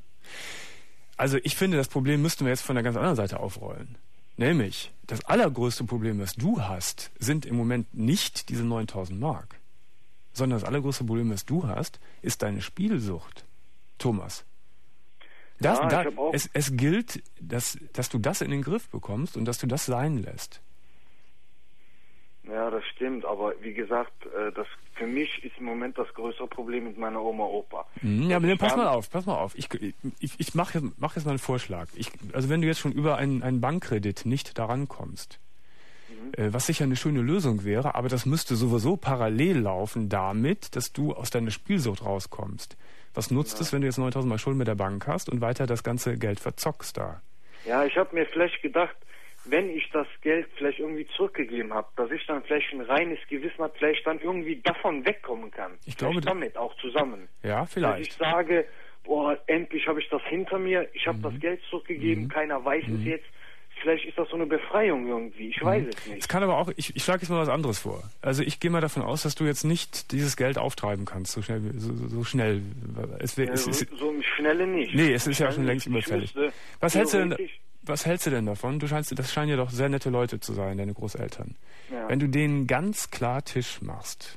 Also ich finde, das Problem müssten wir jetzt von der ganz anderen Seite aufrollen. Nämlich, das allergrößte Problem, das du hast, sind im Moment nicht diese neuntausend Mark, sondern das allergrößte Problem, das du hast, ist deine Spielsucht. Thomas. Das, Ja, ich da, hab auch- es, es gilt, dass, dass du das in den Griff bekommst und dass du das sein lässt. Ja, das stimmt, aber wie gesagt, das für mich ist im Moment das größere Problem mit meiner Oma, Opa. Mhm, ja, aber dann pass mal auf, pass mal auf. Ich, ich, ich mache jetzt, mach jetzt mal einen Vorschlag. Ich, also wenn du jetzt schon über einen, einen Bankkredit nicht daran kommst, mhm. äh, was sicher eine schöne Lösung wäre, aber das müsste sowieso parallel laufen damit, dass du aus deiner Spielsucht rauskommst. Was nutzt ja. es, wenn du jetzt neuntausend Mal Schulden mit der Bank hast und weiter das ganze Geld verzockst da? Ja, ich habe mir vielleicht gedacht, wenn ich das Geld vielleicht irgendwie zurückgegeben habe, dass ich dann vielleicht ein reines Gewissen habe, vielleicht dann irgendwie davon wegkommen kann. Ich glaube, damit auch zusammen. Ja, vielleicht. Dass ich sage, boah, endlich habe ich das hinter mir, ich habe mhm. das Geld zurückgegeben, mhm. keiner weiß mhm. es jetzt. Vielleicht ist das so eine Befreiung irgendwie, ich mhm. weiß es nicht. Es kann aber auch, ich, ich schlage jetzt mal was anderes vor. Also ich gehe mal davon aus, dass du jetzt nicht dieses Geld auftreiben kannst, so schnell. So, so schnell. Es, ja, es, so, es, so schnelle nicht. Nee, es ist ja schon längst überfällig. Was hältst du denn... Was hältst du denn davon? Du scheinst, das scheinen ja doch sehr nette Leute zu sein, deine Großeltern. Ja. Wenn du denen ganz klar Tisch machst.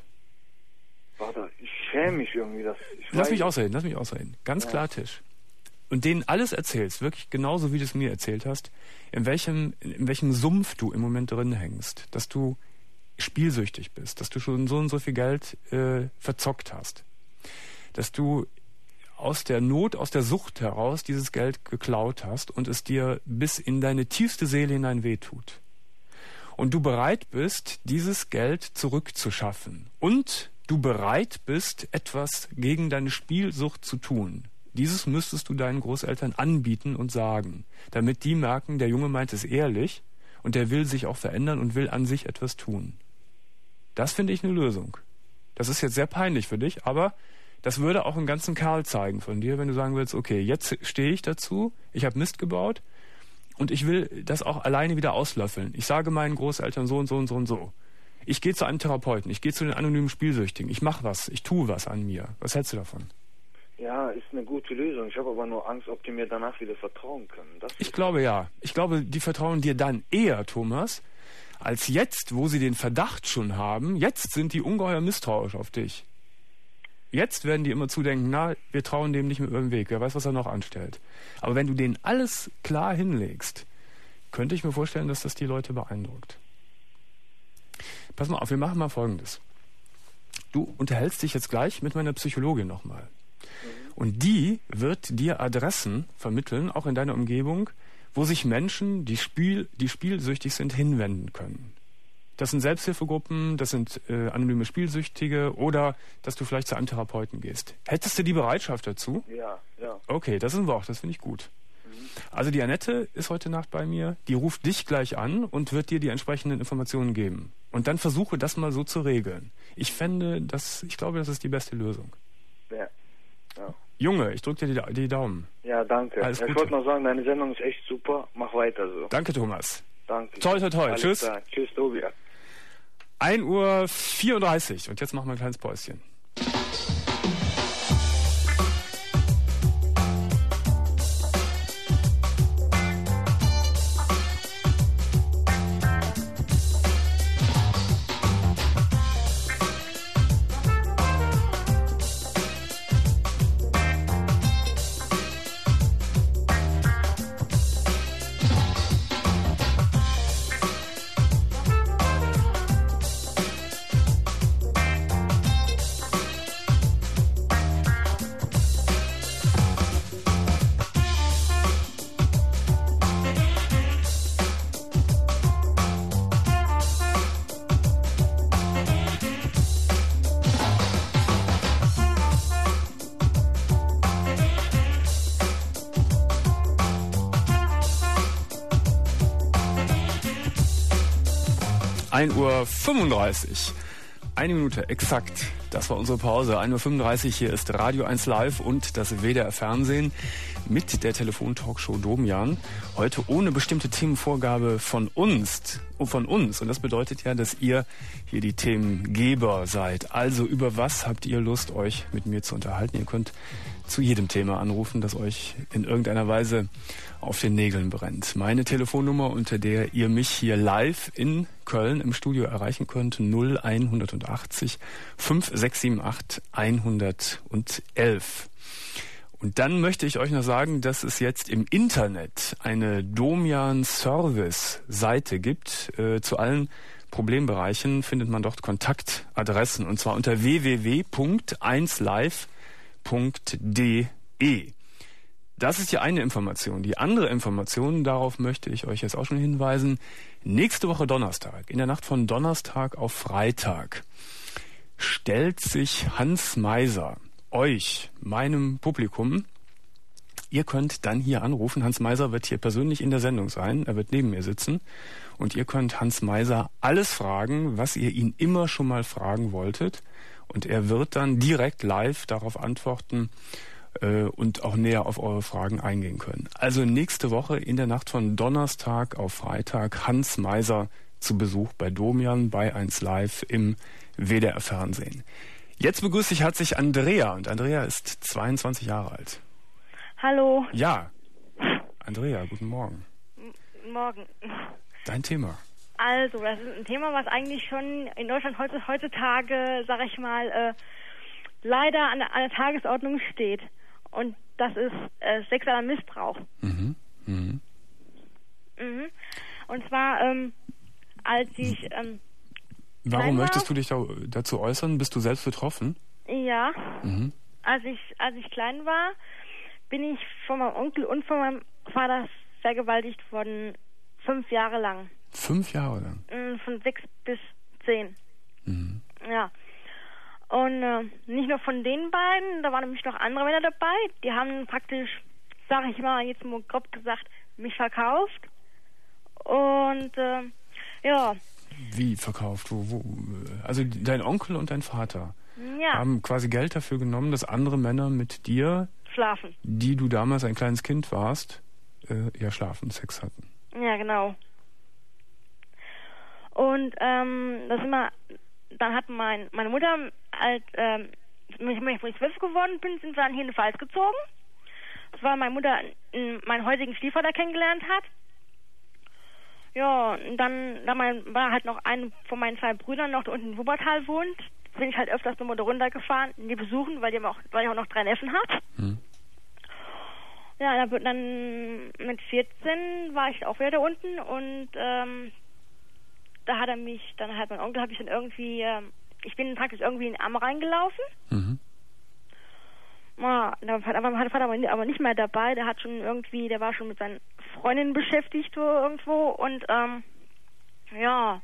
Warte, ich schäme mich irgendwie. Dass ich lass mich ausreden, lass mich ausreden. Ganz ja. klar Tisch. Und denen alles erzählst, wirklich genauso wie du es mir erzählt hast, in welchem, in welchem Sumpf du im Moment drin hängst, dass du spielsüchtig bist, dass du schon so und so viel Geld äh, verzockt hast, dass du aus der Not, aus der Sucht heraus dieses Geld geklaut hast und es dir bis in deine tiefste Seele hinein wehtut. Und du bereit bist, dieses Geld zurückzuschaffen. Und du bereit bist, etwas gegen deine Spielsucht zu tun. Dieses müsstest du deinen Großeltern anbieten und sagen, damit die merken, der Junge meint es ehrlich und der will sich auch verändern und will an sich etwas tun. Das finde ich eine Lösung. Das ist jetzt sehr peinlich für dich, aber das würde auch einen ganzen Kerl zeigen von dir, wenn du sagen willst, okay, jetzt stehe ich dazu, ich habe Mist gebaut und ich will das auch alleine wieder auslöffeln. Ich sage meinen Großeltern so und so und so und so. Ich gehe zu einem Therapeuten, ich gehe zu den anonymen Spielsüchtigen, ich mache was, ich tue was an mir. Was hältst du davon? Ja, ist eine gute Lösung. Ich habe aber nur Angst, ob die mir danach wieder vertrauen können. Das ich glaube ja. Ich glaube, die vertrauen dir dann eher, Thomas, als jetzt, wo sie den Verdacht schon haben. Jetzt sind die ungeheuer misstrauisch auf dich. Jetzt werden die immer zudenken, na, wir trauen dem nicht mit über den Weg, wer weiß, was er noch anstellt. Aber wenn du denen alles klar hinlegst, könnte ich mir vorstellen, dass das die Leute beeindruckt. Pass mal auf, wir machen mal Folgendes. Du unterhältst dich jetzt gleich mit meiner Psychologin nochmal. Und die wird dir Adressen vermitteln, auch in deiner Umgebung, wo sich Menschen, die, Spiel, die spielsüchtig sind, hinwenden können. Das sind Selbsthilfegruppen, das sind äh, anonyme Spielsüchtige oder dass du vielleicht zu einem Therapeuten gehst. Hättest du die Bereitschaft dazu? Ja, ja. Okay, das ist ein Wort, das finde ich gut. Mhm. Also die Annette ist heute Nacht bei mir, die ruft dich gleich an und wird dir die entsprechenden Informationen geben. Und dann versuche das mal so zu regeln. Ich fände, das, ich glaube, das ist die beste Lösung. Ja. Ja. Junge, ich drücke dir die, die Daumen. Ja, danke. Alles ich wollte noch sagen, deine Sendung ist echt super. Mach weiter so. Danke, Thomas. Danke. Toi, toi, toi. Alles Tschüss. Klar. Tschüss, Tobias. ein Uhr vierunddreißig und jetzt machen wir ein kleines Päuschen. ein Uhr fünfunddreißig. Eine Minute, exakt. Das war unsere Pause. ein Uhr fünfunddreißig, hier ist Radio eins Live und das W D R Fernsehen mit der Telefontalkshow Domian. Heute ohne bestimmte Themenvorgabe von uns. Von uns. Und das bedeutet ja, dass ihr hier die Themengeber seid. Also über was habt ihr Lust, euch mit mir zu unterhalten? Ihr könnt zu jedem Thema anrufen, das euch in irgendeiner Weise auf den Nägeln brennt. Meine Telefonnummer, unter der ihr mich hier live in Köln im Studio erreichen könnt, null einhundertachtzig fünf sechs sieben acht hundertelf. Und dann möchte ich euch noch sagen, dass es jetzt im Internet eine Domian Service Seite gibt äh, zu allen Problembereichen findet man dort Kontaktadressen, und zwar unter w w w punkt eins live punkt d e. Das ist die eine Information. Die andere Information, darauf möchte ich euch jetzt auch schon hinweisen, nächste Woche Donnerstag, in der Nacht von Donnerstag auf Freitag, stellt sich Hans Meiser euch, meinem Publikum. Ihr könnt dann hier anrufen. Hans Meiser wird hier persönlich in der Sendung sein. Er wird neben mir sitzen. Und ihr könnt Hans Meiser alles fragen, was ihr ihn immer schon mal fragen wolltet. Und er wird dann direkt live darauf antworten äh, und auch näher auf eure Fragen eingehen können. Also nächste Woche in der Nacht von Donnerstag auf Freitag Hans Meiser zu Besuch bei Domian bei eins Live im W D R Fernsehen. Jetzt begrüße ich herzlich Andrea. Und Andrea ist zweiundzwanzig Jahre alt. Hallo. Ja. Andrea, guten Morgen. M- Morgen. Dein Thema. Also, das ist ein Thema, was eigentlich schon in Deutschland heutzutage, sag ich mal, äh, leider an der, an der Tagesordnung steht. Und das ist äh, sexueller Missbrauch. Mhm. Mhm. Mhm. Und zwar, ähm, als ich... Ähm, Warum möchtest du dich da, dazu äußern? Bist du selbst betroffen? Ja. Mhm. Als ich, als ich klein war, bin ich von meinem Onkel und von meinem Vater vergewaltigt worden, fünf Jahre lang. Fünf Jahre lang? Von sechs bis zehn. Mhm. Ja. Und äh, nicht nur von den beiden, da waren nämlich noch andere Männer dabei, die haben praktisch, sag ich mal, jetzt mal grob gesagt, mich verkauft. Und äh, ja. Wie verkauft? Wo, wo? Also dein Onkel und dein Vater ja. haben quasi Geld dafür genommen, dass andere Männer mit dir schlafen, die du damals ein kleines Kind warst, äh, ja schlafen, Sex hatten. Ja, genau. Und ähm, das immer, dann hat mein, meine Mutter, als ähm, wo ich zwölf geworden bin, sind wir dann hier in die Pfalz gezogen. Das war meine Mutter, meinen heutigen Stiefvater kennengelernt hat. Ja, und dann, da mein, war halt noch ein von meinen zwei Brüdern noch, der unten in Wuppertal wohnt, bin ich halt öfters nochmal da runtergefahren, die besuchen, weil, die auch, weil ich auch noch drei Neffen habe. Hm. Ja, dann, dann mit vierzehn war ich auch wieder da unten und ähm, da hat er mich, dann hat mein Onkel, habe ich dann irgendwie, äh, ich bin praktisch irgendwie in den Arm reingelaufen. Mhm. Ja, da war mein Vater aber nicht mehr dabei, der hat schon irgendwie, der war schon mit seinen Freundinnen beschäftigt irgendwo und ähm, ja,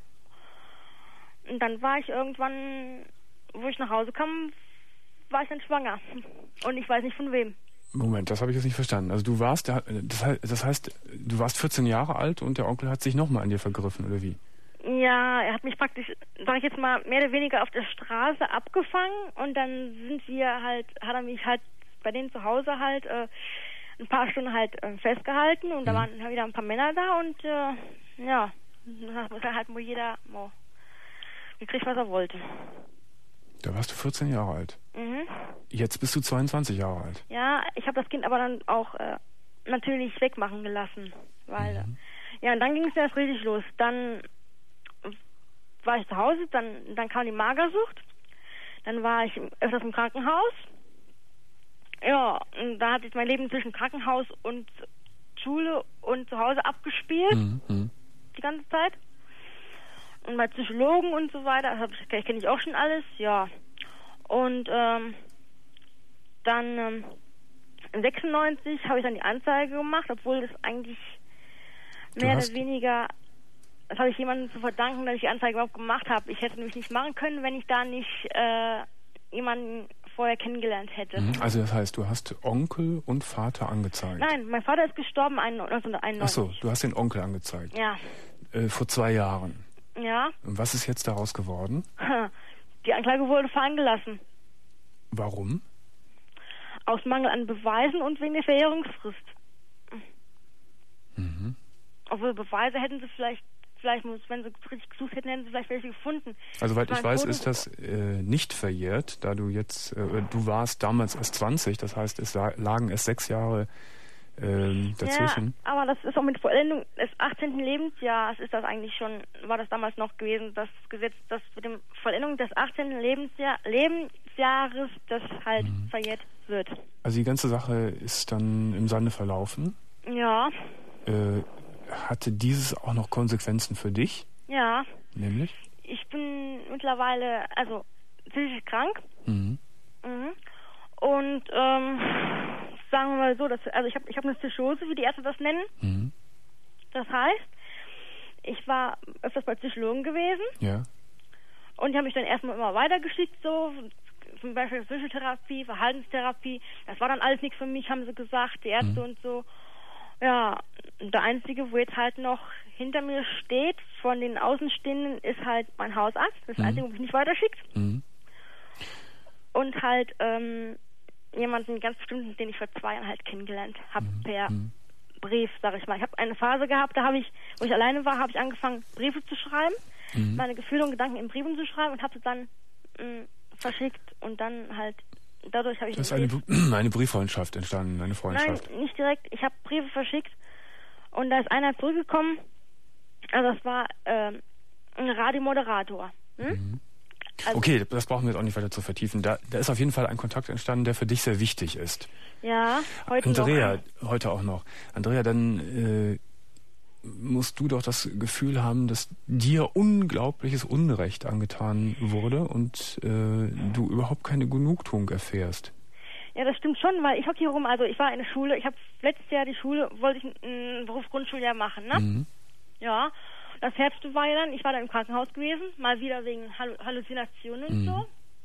und dann war ich irgendwann, wo ich nach Hause kam, war ich dann schwanger und ich weiß nicht von wem. Moment, das habe ich jetzt nicht verstanden. Also du warst, das heißt, du warst vierzehn Jahre alt und der Onkel hat sich nochmal an dir vergriffen, oder wie? Ja, er hat mich praktisch, sag ich jetzt mal, mehr oder weniger auf der Straße abgefangen und dann sind wir halt, hat er mich halt bei denen zu Hause halt äh, ein paar Stunden halt äh, festgehalten und mhm. da waren wieder ein paar Männer da und äh, ja, dann muss er halt nur jeder oh, gekriegt, was er wollte. Da warst du vierzehn Jahre alt. Mhm. Jetzt bist du zweiundzwanzig Jahre alt. Ja, ich habe das Kind aber dann auch äh, natürlich wegmachen gelassen, weil mhm. ja, und dann ging es erst richtig los. Dann war ich zu Hause, dann, dann kam die Magersucht, dann war ich öfters im Krankenhaus. Ja, und da hat sich mein Leben zwischen Krankenhaus und Schule und zu Hause abgespielt, mhm. die ganze Zeit. Und bei Psychologen und so weiter, das kenne ich auch schon alles, ja. Und ähm, dann ähm, sechsundneunzig habe ich dann die Anzeige gemacht, obwohl das eigentlich mehr oder weniger, das habe ich jemandem zu verdanken, dass ich die Anzeige überhaupt gemacht habe. Ich hätte nämlich nicht machen können, wenn ich da nicht äh, jemanden vorher kennengelernt hätte. Also das heißt, du hast Onkel und Vater angezeigt? Nein, mein Vater ist gestorben neunzehnhunderteinundneunzig. Ach so, du hast den Onkel angezeigt? Ja. Äh, vor zwei Jahren? Ja. Und was ist jetzt daraus geworden? Die Anklage wurde fallen gelassen. Warum? Aus Mangel an Beweisen und wegen der Verjährungsfrist. Mhm. Obwohl Beweise hätten sie vielleicht, vielleicht wenn sie richtig gesucht hätten, hätten sie vielleicht welche gefunden. Also soweit ich weiß, ist das äh, nicht verjährt, da du jetzt, äh, du warst damals erst zwanzig, das heißt, es lagen erst sechs Jahre äh, dazwischen. Ja, aber das ist auch mit Vollendung des achtzehnten Lebensjahres ist das eigentlich schon, war das damals noch gewesen, das Gesetz, das mit dem Vollendung des achtzehnten Lebensjahr, Lebensjahres, das halt mhm. verjährt wird. Also die ganze Sache ist dann im Sande verlaufen? Ja. Äh, hatte dieses auch noch Konsequenzen für dich? Ja. Nämlich? Ich bin mittlerweile, also, psychisch krank. Mhm. Mhm. Und, ähm, sagen wir mal so, dass, also ich habe ich hab eine Psychose, wie die Ärzte das nennen. Mhm. Das heißt, ich war öfters bei Psychologen gewesen. Ja. Und die haben mich dann erstmal immer weitergeschickt, so, zum Beispiel Psychotherapie, Verhaltenstherapie. Das war dann alles nichts für mich, haben sie gesagt, die Ärzte mhm. und so. Ja, und der Einzige, wo jetzt halt noch hinter mir steht, von den Außenstehenden, ist halt mein Hausarzt. Das ist mhm. das Einzige, wo mich nicht weiterschickt. Mhm. Und halt ähm, jemanden ganz bestimmten, den ich vor zwei Jahren halt kennengelernt habe, mhm. per mhm. Brief, sag ich mal. Ich habe eine Phase gehabt, da habe ich, wo ich alleine war, habe ich angefangen, Briefe zu schreiben, mhm. meine Gefühle und Gedanken in Briefen zu schreiben und habe sie dann mh, verschickt und dann halt dadurch habe ich... Das ist eine, eine Brieffreundschaft entstanden, eine Freundschaft. Nein, nicht direkt. Ich habe Briefe verschickt und da ist einer zurückgekommen. Also das war äh, ein Radiomoderator. Hm? Mhm. Also, okay, das brauchen wir jetzt auch nicht weiter zu vertiefen. Da, da ist auf jeden Fall ein Kontakt entstanden, der für dich sehr wichtig ist. Ja, heute Andrea, noch. heute auch noch. Andrea, dann äh, musst du doch das Gefühl haben, dass dir unglaubliches Unrecht angetan wurde und äh, du überhaupt keine Genugtuung erfährst. Ja, das stimmt schon, weil ich hocke hier rum, also ich war in der Schule, ich habe letztes Jahr die Schule, wollte ich ein, ein Berufsgrundschuljahr machen, ne? Mhm. Ja, das Herbste war ja dann, ich war dann im Krankenhaus gewesen, mal wieder wegen Hall- Halluzinationen und mhm. so.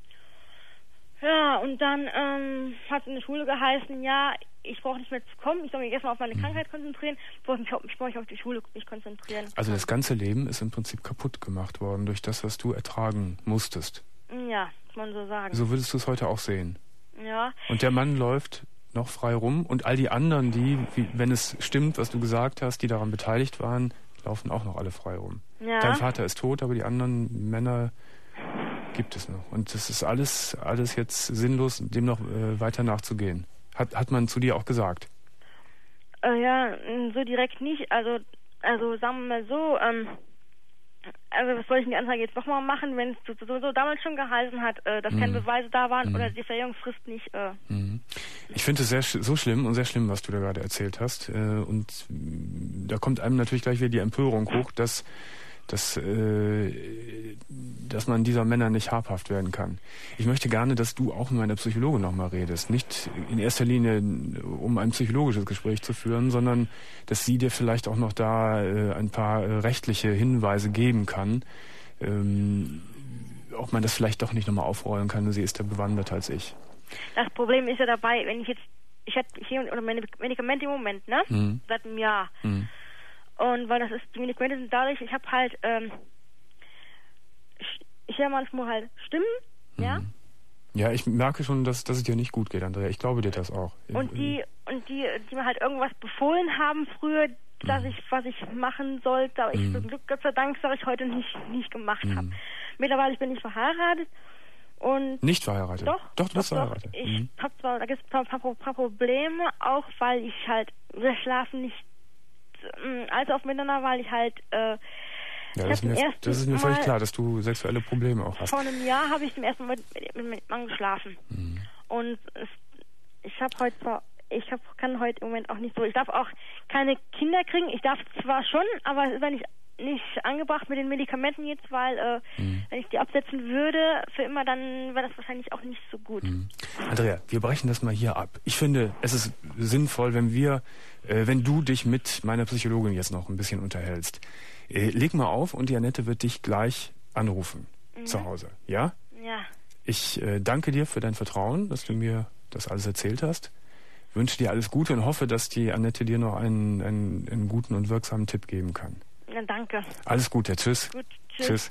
Ja, und dann ähm, hat es in der Schule geheißen, ja, ich brauche nicht mehr zu kommen, ich soll mich erstmal auf meine mhm. Krankheit konzentrieren, ich brauche mich, ich brauche mich auf die Schule mich konzentrieren. Also das ganze Leben ist im Prinzip kaputt gemacht worden durch das, was du ertragen musstest. Ja, muss man so sagen. So würdest du es heute auch sehen. Ja. Und der Mann läuft noch frei rum und all die anderen, die, wie, wenn es stimmt, was du gesagt hast, die daran beteiligt waren, laufen auch noch alle frei rum. Ja. Dein Vater ist tot, aber die anderen Männer gibt es noch. Und das ist alles, alles jetzt sinnlos, dem noch äh, weiter nachzugehen. Hat, hat man zu dir auch gesagt? Äh, ja, so direkt nicht. Also, also sagen wir mal so, ähm, also was soll ich in die Anzeige jetzt nochmal machen, wenn es sowieso damals schon geheißen hat, äh, dass mhm. keine Beweise da waren mhm. oder die Verjährungsfrist nicht. Äh. Mhm. Ich finde es sehr so schlimm und sehr schlimm, was du da gerade erzählt hast. Äh, und da kommt einem natürlich gleich wieder die Empörung hoch, dass, dass, äh, dass man dieser Männer nicht habhaft werden kann. Ich möchte gerne, dass du auch mit meiner Psychologin nochmal redest. Nicht in erster Linie, um ein psychologisches Gespräch zu führen, sondern dass sie dir vielleicht auch noch da äh, ein paar äh, rechtliche Hinweise geben kann, ähm, ob man das vielleicht doch nicht nochmal aufrollen kann. Sie ist da bewanderter als ich. Das Problem ist ja dabei, wenn ich jetzt, ich hätte hier oder meine Medikamente im Moment, ne? Mhm. Seit einem Jahr. Mhm. Und weil das ist, die Medikamente sind dadurch, ich habe halt, ähm, ich höre manchmal halt Stimmen, mhm. ja? Ja, ich merke schon, dass, dass es dir nicht gut geht, Andrea. Ich glaube dir das auch. Und die, und die, die mir halt irgendwas befohlen haben früher, dass mhm. ich, was ich machen sollte, aber ich mhm. zum Glück, Gott sei Dank, sage ich heute nicht, nicht gemacht mhm. habe. Mittlerweile bin ich verheiratet. Und nicht verheiratet? Doch, doch, du bist doch, verheiratet. Doch. Ich mhm. habe zwar, da gibt es ein paar, paar, paar Probleme, auch weil ich halt, wir schlafen nicht äh, allzu oft miteinander, weil ich halt, äh, ja, das ist, mir, das ist mir völlig klar, dass du sexuelle Probleme auch hast. Vor einem Jahr habe ich zum ersten Mal mit, mit, mit Mann geschlafen. Mhm. Und es, ich habe heute zwar, ich hab, kann heute im Moment auch nicht so, ich darf auch keine Kinder kriegen, ich darf zwar schon, aber es ist ja nicht nicht angebracht mit den Medikamenten jetzt, weil äh, mhm. wenn ich die absetzen würde für immer, dann wäre das wahrscheinlich auch nicht so gut. Mhm. Andrea, wir brechen das mal hier ab. Ich finde, es ist sinnvoll, wenn wir, äh, wenn du dich mit meiner Psychologin jetzt noch ein bisschen unterhältst. Äh, leg mal auf und die Annette wird dich gleich anrufen mhm. zu Hause. Ja? Ja. Ich äh, danke dir für dein Vertrauen, dass du mir das alles erzählt hast. Wünsche dir alles Gute und hoffe, dass die Annette dir noch einen, einen, einen guten und wirksamen Tipp geben kann. Ja, danke. Alles Gute, tschüss. Gut, tschüss. Tschüss.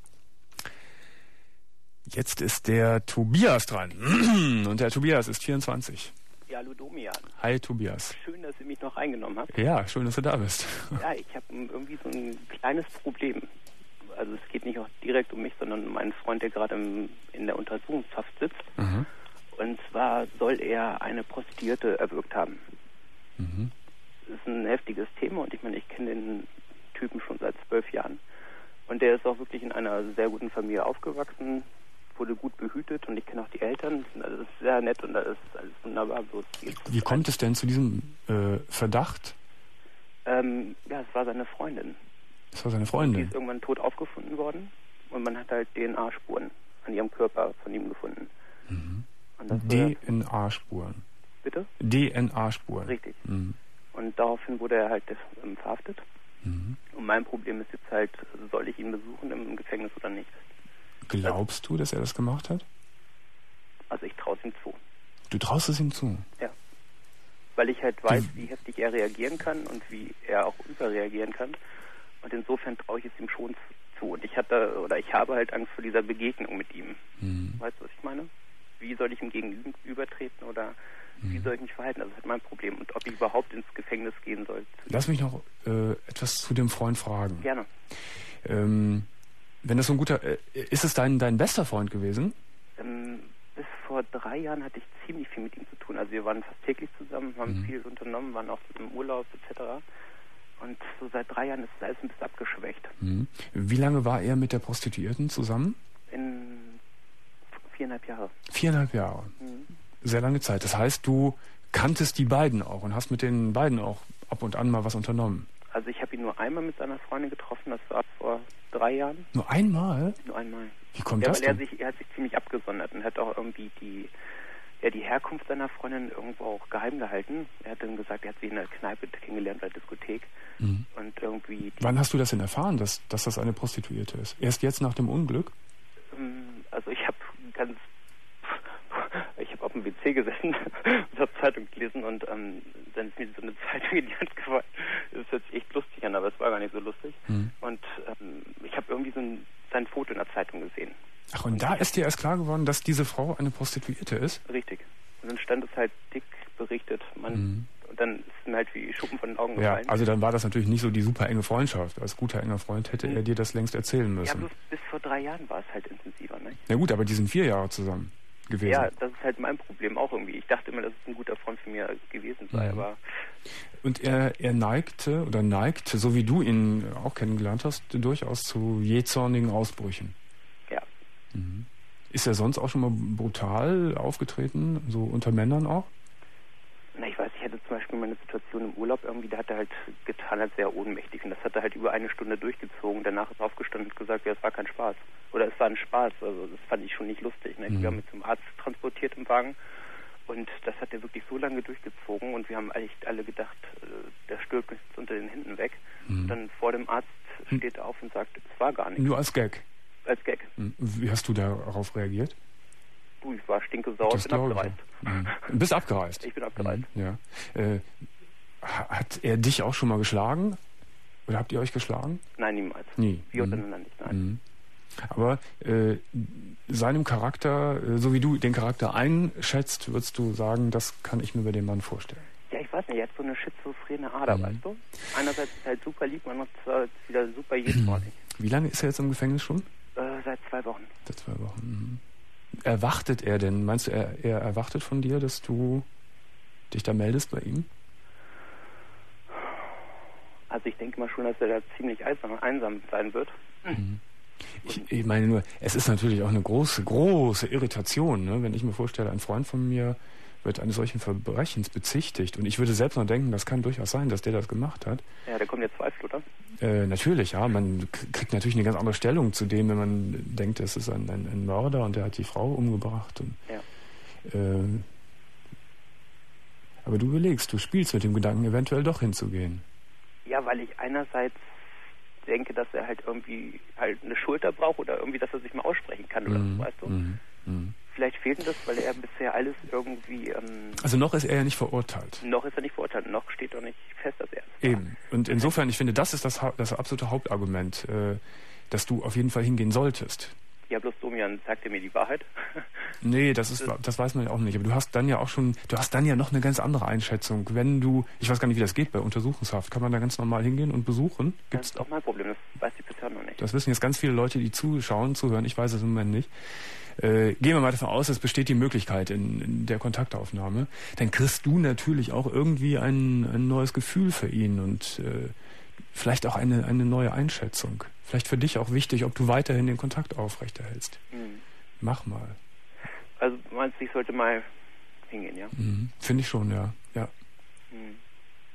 Jetzt ist der Tobias dran. Und der Tobias ist vierundzwanzig. Ja, hallo Domian. Hi Tobias. Schön, dass ihr mich noch eingenommen habt. Ja, schön, dass du da bist. Ja, ich habe irgendwie so ein kleines Problem. Also es geht nicht auch direkt um mich, sondern um einen Freund, der gerade in der Untersuchungshaft sitzt. Mhm. Und zwar soll er eine Prostituierte erwürgt haben. Mhm. Das ist ein heftiges Thema und ich meine, ich kenne den Typen schon seit zwölf Jahren. Und der ist auch wirklich in einer sehr guten Familie aufgewachsen, wurde gut behütet und ich kenne auch die Eltern. Das ist sehr nett und das ist alles wunderbar. Bloß Wie kommt es denn zu diesem äh, Verdacht? Ähm, ja, es war seine Freundin. Das war seine Freundin? Die ist irgendwann tot aufgefunden worden und man hat halt D N A-Spuren an ihrem Körper von ihm gefunden. Mhm. D N A-Spuren? Bitte? D N A-Spuren. Richtig. Mhm. Und daraufhin wurde er halt ähm, verhaftet. Mhm. Und mein Problem ist jetzt halt, soll ich ihn besuchen im Gefängnis oder nicht? Glaubst also, du, dass er das gemacht hat? Also ich traue es ihm zu. Du traust es ihm zu? Ja. Weil ich halt weiß, du, wie heftig er reagieren kann und wie er auch überreagieren kann. Und insofern traue ich es ihm schon zu. Und ich hatte, oder ich habe halt Angst vor dieser Begegnung mit ihm. Mhm. Weißt du, was ich meine? Wie soll ich ihm gegenübertreten oder mhm. wie soll ich mich verhalten? Das ist halt mein Problem. Und ob ich überhaupt ins Gefängnis gehen soll. Lass mich noch äh, etwas zu dem Freund fragen. Gerne. Ähm, wenn das so ein guter... Äh, ist es dein, dein bester Freund gewesen? Ähm, bis vor drei Jahren hatte ich ziemlich viel mit ihm zu tun. Also wir waren fast täglich zusammen, haben mhm. viel unternommen, waren auch im Urlaub et cetera. Und so seit drei Jahren ist es alles ein bisschen abgeschwächt. Mhm. Wie lange war er mit der Prostituierten zusammen? In viereinhalb Jahre. Viereinhalb Jahre. Mhm. Sehr lange Zeit. Das heißt, du kanntest die beiden auch und hast mit den beiden auch ab und an mal was unternommen. Also ich habe ihn nur einmal mit seiner Freundin getroffen, das war vor drei Jahren. Nur einmal? Nur einmal. Wie kommt ja, das weil denn? Er, sich, er hat sich ziemlich abgesondert und hat auch irgendwie die, ja, die Herkunft seiner Freundin irgendwo auch geheim gehalten. Er hat dann gesagt, er hat sie in der Kneipe kennengelernt, bei der Diskothek. Mhm. Und irgendwie... Wann hast du das denn erfahren, dass, dass das eine Prostituierte ist? Erst jetzt nach dem Unglück? Also ich habe ganz... Ich habe auf dem W C gesessen und habe Zeitung gelesen und ähm, dann ist mir so eine Zeitung in die Hand gefallen. Das hört sich echt lustig an, aber es war gar nicht so lustig. Mhm. Und ähm, ich habe irgendwie so ein, sein Foto in der Zeitung gesehen. Ach, und, und da ist dir erst klar geworden, dass diese Frau eine Prostituierte ist? Richtig. Und dann stand es halt dick berichtet. Man, mhm. Und dann ist mir halt wie Schuppen von den Augen ja, gefallen. Also dann war das natürlich nicht so die super enge Freundschaft. Als guter enger Freund hätte mhm. er dir das längst erzählen müssen. Ja, bloß bis vor drei Jahren war es halt intensiver, ne? Na gut, aber die sind vier Jahre zusammen gewesen. Ja, das ist halt mein Problem auch irgendwie. Ich dachte immer, dass es ein guter Freund von mir gewesen sei, mhm. aber... Und er, er neigte oder neigt, so wie du ihn auch kennengelernt hast, durchaus zu jähzornigen Ausbrüchen. Ja. Mhm. Ist er sonst auch schon mal brutal aufgetreten, so unter Männern auch? Na, ich weiß, ich hatte zum Beispiel meine Situation im Urlaub irgendwie, da hat er halt getan, als sehr ohnmächtig. Und das hat er halt über eine Stunde durchgezogen. Danach ist er aufgestanden und gesagt, ja, es war kein Spaß. Oder es war ein Spaß. Also das fand ich schon nicht lustig. Ne? Mhm. Wir haben ihn zum Arzt transportiert im Wagen. Und das hat er wirklich so lange durchgezogen. Und wir haben echt alle gedacht, der stürzt uns unter den Händen weg. Mhm. Und dann vor dem Arzt steht er auf und sagt, es war gar nichts. Nur als Gag? Als Gag. Wie hast du darauf reagiert? Du, ich war stinkesauer und bin abgereist. Mhm. Du bist abgereist? Ich bin abgereist. Mhm. Ja. Äh, hat er dich auch schon mal geschlagen? Oder habt ihr euch geschlagen? Nein, niemals. Nie? Wir mhm. untereinander nicht, nein. Mhm. Aber äh, seinem Charakter, äh, so wie du den Charakter einschätzt, würdest du sagen, das kann ich mir bei dem Mann vorstellen? Ja, ich weiß nicht, er hat so eine schizophrene Ader, mhm. weißt du? Einerseits ist er halt super lieb, man macht es wieder super jähzornig. Wie lange ist er jetzt im Gefängnis schon? Äh, seit zwei Wochen. Seit zwei Wochen, mhm. Erwartet er denn, meinst du, er, er erwartet von dir, dass du dich da meldest bei ihm? Also ich denke mal schon, dass er da ziemlich einsam, einsam sein wird. Mhm. Ich, ich meine nur, es ist natürlich auch eine große, große Irritation, ne? Wenn ich mir vorstelle, ein Freund von mir wird eines solchen Verbrechens bezichtigt. Und ich würde selbst noch denken, das kann durchaus sein, dass der das gemacht hat. Ja, da kommt jetzt Zweifel, oder? Äh, natürlich, ja. Man kriegt natürlich eine ganz andere Stellung zu dem, wenn man denkt, es ist ein, ein, ein Mörder und der hat die Frau umgebracht. Und, ja. äh, aber du überlegst, du spielst mit dem Gedanken, eventuell doch hinzugehen. Ja, weil ich einerseits denke, dass er halt irgendwie halt eine Schulter braucht oder irgendwie, dass er sich mal aussprechen kann oder mm, so, weißt du? Mm, mm. Vielleicht fehlt ihm das, weil er bisher alles irgendwie... Ähm, also noch ist er ja nicht verurteilt. Noch ist er nicht verurteilt. Noch steht doch nicht fest, dass er es Eben. Und insofern, ich finde, das ist das, das absolute Hauptargument, äh, dass du auf jeden Fall hingehen solltest. Ja, bloß Domian, sagt er mir die Wahrheit? Nee, das ist, das weiß man ja auch nicht. Aber du hast dann ja auch schon, du hast dann ja noch eine ganz andere Einschätzung. Wenn du, ich weiß gar nicht, wie das geht bei Untersuchungshaft. Kann man da ganz normal hingehen und besuchen? Gibt's das ist auch mein Problem, das weiß ich bisher noch nicht. Das wissen jetzt ganz viele Leute, die zuschauen, zuhören. Ich weiß es im Moment nicht. Äh, gehen wir mal davon aus, es besteht die Möglichkeit in, in der Kontaktaufnahme. Dann kriegst du natürlich auch irgendwie ein, ein neues Gefühl für ihn und äh, vielleicht auch eine, eine neue Einschätzung. Vielleicht für dich auch wichtig, ob du weiterhin den Kontakt aufrechterhältst. Mhm. Mach mal. Also meinst du, ich sollte mal hingehen, ja? Mhm. Finde ich schon, ja. ja. Mhm.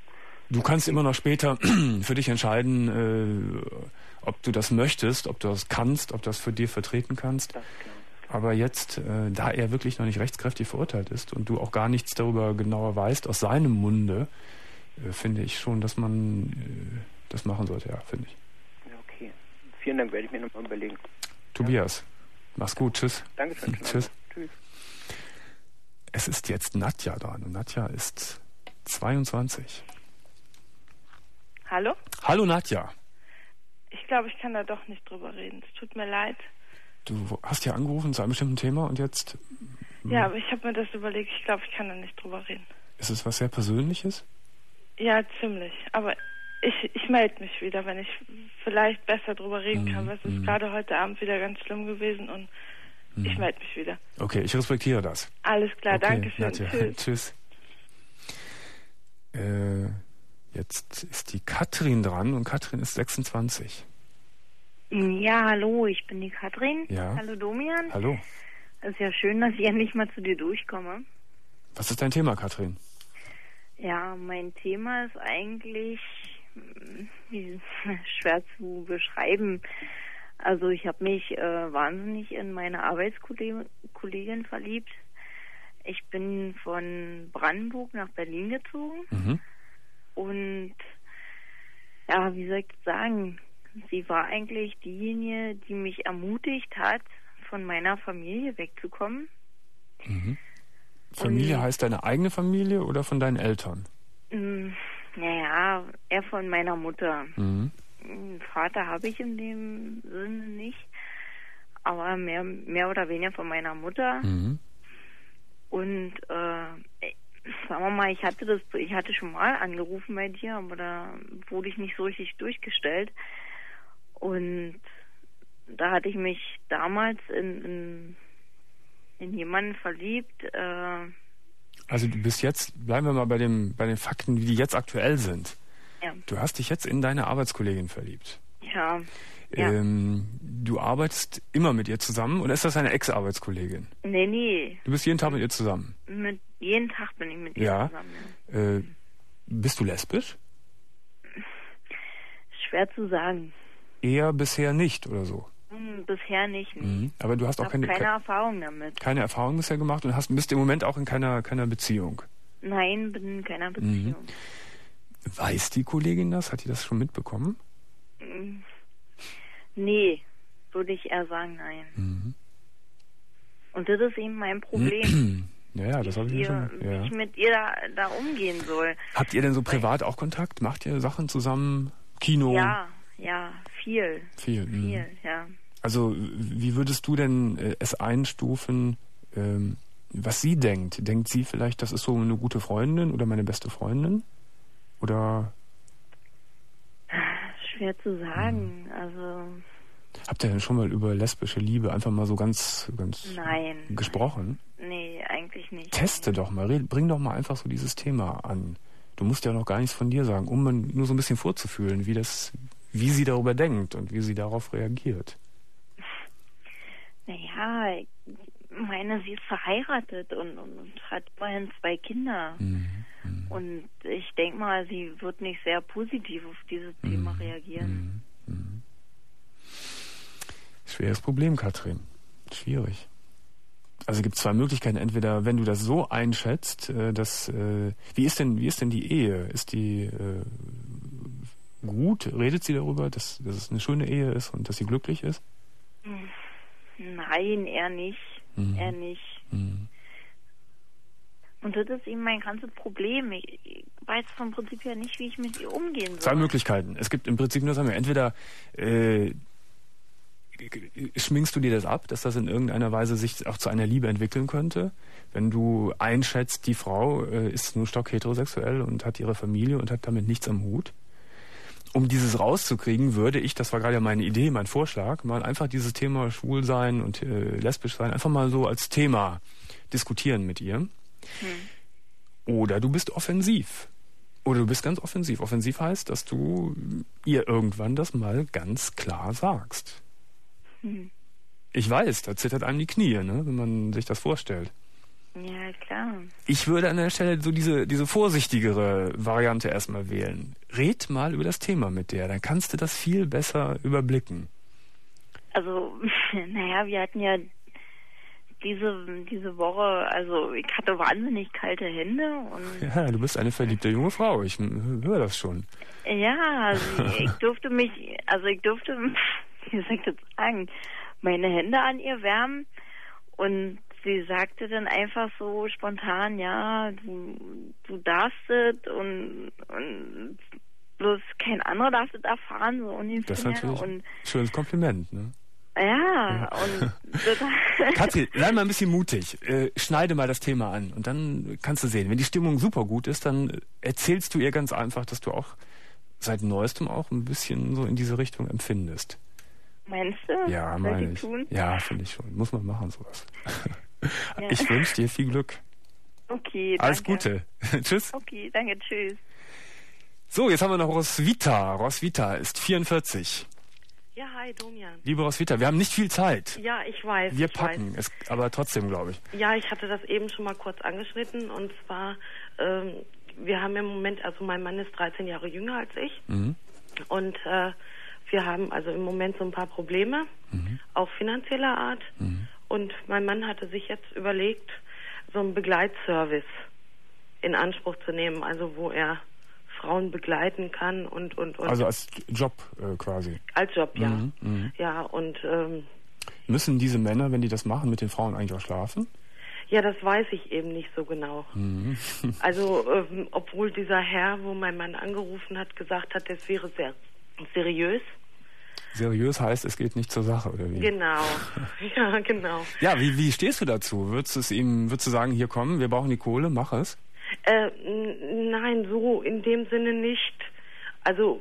Du kannst immer noch später für dich entscheiden, äh, ob du das möchtest, ob du das kannst, ob du das für dir vertreten kannst. Das klar. Aber jetzt, äh, da er wirklich noch nicht rechtskräftig verurteilt ist und du auch gar nichts darüber genauer weißt, aus seinem Munde, äh, finde ich schon, dass man äh, das machen sollte, ja, finde ich. Ja, okay. Vielen Dank, werde ich mir nochmal überlegen. Tobias, ja. Mach's gut, tschüss. Dankeschön. Tschüss. Tschüss. Es ist jetzt Nadja dran und Nadja ist zweiundzwanzig. Hallo? Hallo Nadja. Ich glaube, ich kann da doch nicht drüber reden. Es tut mir leid. Du hast ja angerufen zu einem bestimmten Thema und jetzt... Ja, aber ich habe mir das überlegt. Ich glaube, ich kann da nicht drüber reden. Ist es was sehr Persönliches? Ja, ziemlich. Aber ich, ich melde mich wieder, wenn ich vielleicht besser drüber reden kann. Weil es ist gerade heute Abend wieder ganz schlimm gewesen und mhm. ich melde mich wieder. Okay, ich respektiere das. Alles klar, okay, danke schön. Nadja. Tschüss. Tschüss. Äh, jetzt ist die Katrin dran und Katrin ist sechsundzwanzig. Ja, hallo, ich bin die Katrin. Ja. Hallo Domian. Hallo. Es ist ja schön, dass ich endlich mal zu dir durchkomme. Was ist dein Thema, Katrin? Ja, mein Thema ist eigentlich wie, schwer zu beschreiben. Also ich habe mich äh, wahnsinnig in meine Arbeitskollegin verliebt. Ich bin von Brandenburg nach Berlin gezogen. Mhm. Und ja, wie soll ich das sagen? Sie war eigentlich diejenige, die mich ermutigt hat, von meiner Familie wegzukommen. Mhm. Familie Und, heißt deine eigene Familie oder von deinen Eltern? Mh, naja, eher von meiner Mutter. Mhm. Vater habe ich in dem Sinne nicht, aber mehr, mehr oder weniger von meiner Mutter. Mhm. Und äh, sagen wir mal, ich hatte das, ich hatte schon mal angerufen bei dir, aber da wurde ich nicht so richtig durchgestellt. Und da hatte ich mich damals in, in, in jemanden verliebt. Äh, also du bist jetzt, bleiben wir mal bei dem, bei den Fakten, wie die jetzt aktuell sind. Ja. Du hast dich jetzt in deine Arbeitskollegin verliebt. Ja. Ähm, du arbeitest immer mit ihr zusammen oder ist das eine Ex-Arbeitskollegin? Nee, nee. Du bist jeden Tag mit ihr zusammen? Mit, jeden Tag bin ich mit ihr ja. zusammen. Ja. Äh, bist du lesbisch? Schwer zu sagen. Eher bisher nicht oder so? Hm, bisher nicht. Nee. Mhm. Aber du hast ich auch keine, keine ke Erfahrung damit. Keine Erfahrung bisher gemacht und hast, bist im Moment auch in keiner, keiner Beziehung? Nein, bin in keiner Beziehung. Mhm. Weiß die Kollegin das? Hat die das schon mitbekommen? Mhm. Nee, würde ich eher sagen, nein. Mhm. Und das ist eben mein Problem. ja, ja, das habe ich ja schon. Ja. Wie ich mit ihr da, da umgehen soll. Habt ihr denn so privat auch Kontakt? Macht ihr Sachen zusammen? Kino? Ja, ja, viel. Viel, viel, mh. ja. Also, wie würdest du denn äh, es einstufen, ähm, was sie denkt? Denkt sie vielleicht, das ist so eine gute Freundin oder meine beste Freundin? Oder... Schwer zu sagen, hm. also... Habt ihr denn schon mal über lesbische Liebe einfach mal so ganz, ganz Nein. gesprochen? Nee, eigentlich nicht. Teste doch mal, bring doch mal einfach so dieses Thema an. Du musst ja noch gar nichts von dir sagen, um nur so ein bisschen vorzufühlen, wie das, wie sie darüber denkt und wie sie darauf reagiert. Naja, ich meine, sie ist verheiratet und, und, und hat immerhin zwei Kinder. Mhm. Mhm. Und ich denke mal, sie wird nicht sehr positiv auf dieses Thema mhm. reagieren. Mhm. Schweres Problem, Katrin. Schwierig. Also es gibt zwei Möglichkeiten. Entweder, wenn du das so einschätzt, dass äh, wie ist denn, wie ist denn die Ehe? Ist die äh, gut? Redet sie darüber, dass, dass es eine schöne Ehe ist und dass sie glücklich ist? Nein, eher nicht. Mhm. Eher nicht. Mhm. Und das ist eben mein ganzes Problem. Ich weiß vom Prinzip her nicht, wie ich mit ihr umgehen soll. Zwei Möglichkeiten. Es gibt im Prinzip nur, sagen wir, entweder äh, schminkst du dir das ab, dass das in irgendeiner Weise sich auch zu einer Liebe entwickeln könnte, wenn du einschätzt, die Frau äh, ist nur stock heterosexuell und hat ihre Familie und hat damit nichts am Hut. Um dieses rauszukriegen, würde ich, das war gerade ja meine Idee, mein Vorschlag, mal einfach dieses Thema Schwulsein und äh, lesbisch sein einfach mal so als Thema diskutieren mit ihr. Hm. Oder du bist offensiv. Oder du bist ganz offensiv. Offensiv heißt, dass du ihr irgendwann das mal ganz klar sagst. Hm. Ich weiß, da zittert einem die Knie, ne, wenn man sich das vorstellt. Ja, klar. Ich würde an der Stelle so diese, diese vorsichtigere Variante erstmal wählen. Red mal über das Thema mit der, dann kannst du das viel besser überblicken. Also, naja, wir hatten ja diese, diese Woche, also ich hatte wahnsinnig kalte Hände. Und ja, du bist eine verliebte junge Frau, ich höre das schon. Ja, also ich durfte mich, also ich durfte, wie soll ich das sagen, meine Hände an ihr wärmen und sie sagte dann einfach so spontan, ja, du, du darfst es und, und bloß kein anderer darf es erfahren, so ungefähr. Das ist natürlich ein schönes Kompliment, ne? Ja, ja. Und Katrin, sei mal ein bisschen mutig. Äh, schneide mal das Thema an und dann kannst du sehen. Wenn die Stimmung super gut ist, dann erzählst du ihr ganz einfach, dass du auch seit Neuestem auch ein bisschen so in diese Richtung empfindest. Meinst du? Ja, meine ich. Tun? Ja, finde ich schon. Muss man machen, sowas. Ja. Ich wünsche dir viel Glück. Okay, danke. Alles Gute. Tschüss. Okay, danke, tschüss. So, jetzt haben wir noch Roswitha. Roswitha ist vierundvierzig. Ja, hi, Domian. Liebe Roswitha, wir haben nicht viel Zeit. Ja, ich weiß. Wir ich packen weiß. es, aber trotzdem, glaube ich. Ja, ich hatte das eben schon mal kurz angeschnitten. Und zwar, ähm, wir haben im Moment, also mein Mann ist dreizehn Jahre jünger als ich. Mhm. Und äh, wir haben also im Moment so ein paar Probleme, mhm. auch finanzieller Art. Mhm. Und mein Mann hatte sich jetzt überlegt, so einen Begleitservice in Anspruch zu nehmen, also wo er Frauen begleiten kann und und und. Also als Job äh, quasi. Als Job, ja. Mhm, mh. Ja, und ähm, müssen diese Männer, wenn die das machen, mit den Frauen eigentlich auch schlafen? Ja, das weiß ich eben nicht so genau. Mhm. Also, ähm, obwohl dieser Herr, wo mein Mann angerufen hat, gesagt hat, das wäre sehr seriös. Seriös heißt, es geht nicht zur Sache, oder wie? Genau, ja, genau. Ja, wie, wie stehst du dazu? Würdest du es ihm, würdest du sagen, hier komm, wir brauchen die Kohle, mach es? Äh, n- nein, so in dem Sinne nicht. Also,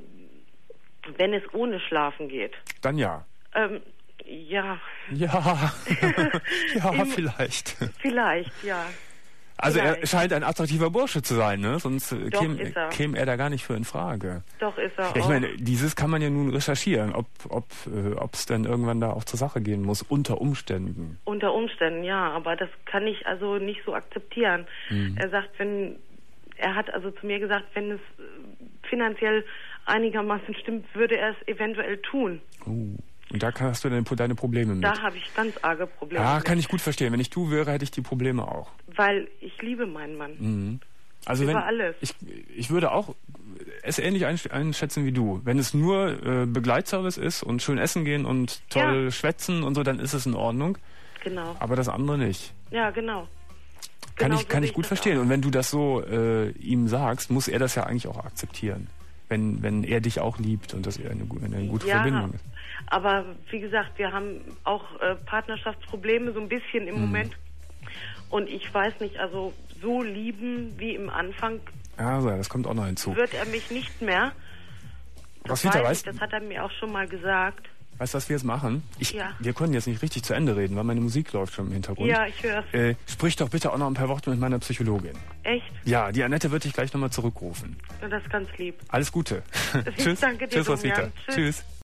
wenn es ohne Schlafen geht. Dann ja. Ähm, ja. Ja, ja, Im, vielleicht. Vielleicht, ja. Also vielleicht. Er scheint ein attraktiver Bursche zu sein, ne? Sonst Doch, käme ist er. käme er da gar nicht für in Frage. Doch, ist er Ich auch. meine, dieses kann man ja nun recherchieren, ob ob äh, ob es dann irgendwann da auch zur Sache gehen muss, unter Umständen. Unter Umständen, ja, aber das kann ich also nicht so akzeptieren. Mhm. Er sagt, wenn, er hat also zu mir gesagt, wenn es finanziell einigermaßen stimmt, würde er es eventuell tun. Uh. Und da hast du deine, deine Probleme mit. Da habe ich ganz arge Probleme Ja, mit. kann ich gut verstehen. Wenn ich du wäre, hätte ich die Probleme auch. Weil ich liebe meinen Mann. Mhm. Also Über wenn, alles. Ich, ich würde auch es ähnlich einschätzen wie du. Wenn es nur äh, Begleitservice ist und schön essen gehen und toll ja. schwätzen und so, dann ist es in Ordnung. Genau. Aber das andere nicht. Ja, genau. Kann genau ich, kann so ich gut verstehen. Auch. Und wenn du das so äh, ihm sagst, muss er das ja eigentlich auch akzeptieren. Wenn, wenn er dich auch liebt und das eine, eine gute ja, Verbindung ist. Aber wie gesagt, wir haben auch äh, Partnerschaftsprobleme so ein bisschen im mhm. Moment. Und ich weiß nicht, also so lieben wie im Anfang. Ja, das kommt auch noch hinzu. Wird er mich nicht mehr. Das, was weiß weißt, ich, das hat er mir auch schon mal gesagt. Weißt du, was wir jetzt machen? Ich, ja. Wir können jetzt nicht richtig zu Ende reden, weil meine Musik läuft schon im Hintergrund. Ja, ich höre es. Äh, sprich doch bitte auch noch ein paar Worte mit meiner Psychologin. Echt? Ja, die Annette wird dich gleich nochmal zurückrufen. Das ist ganz lieb. Alles Gute. Tschüss. Danke dir, Tschüss, Roswitha. Tschüss. Tschüss.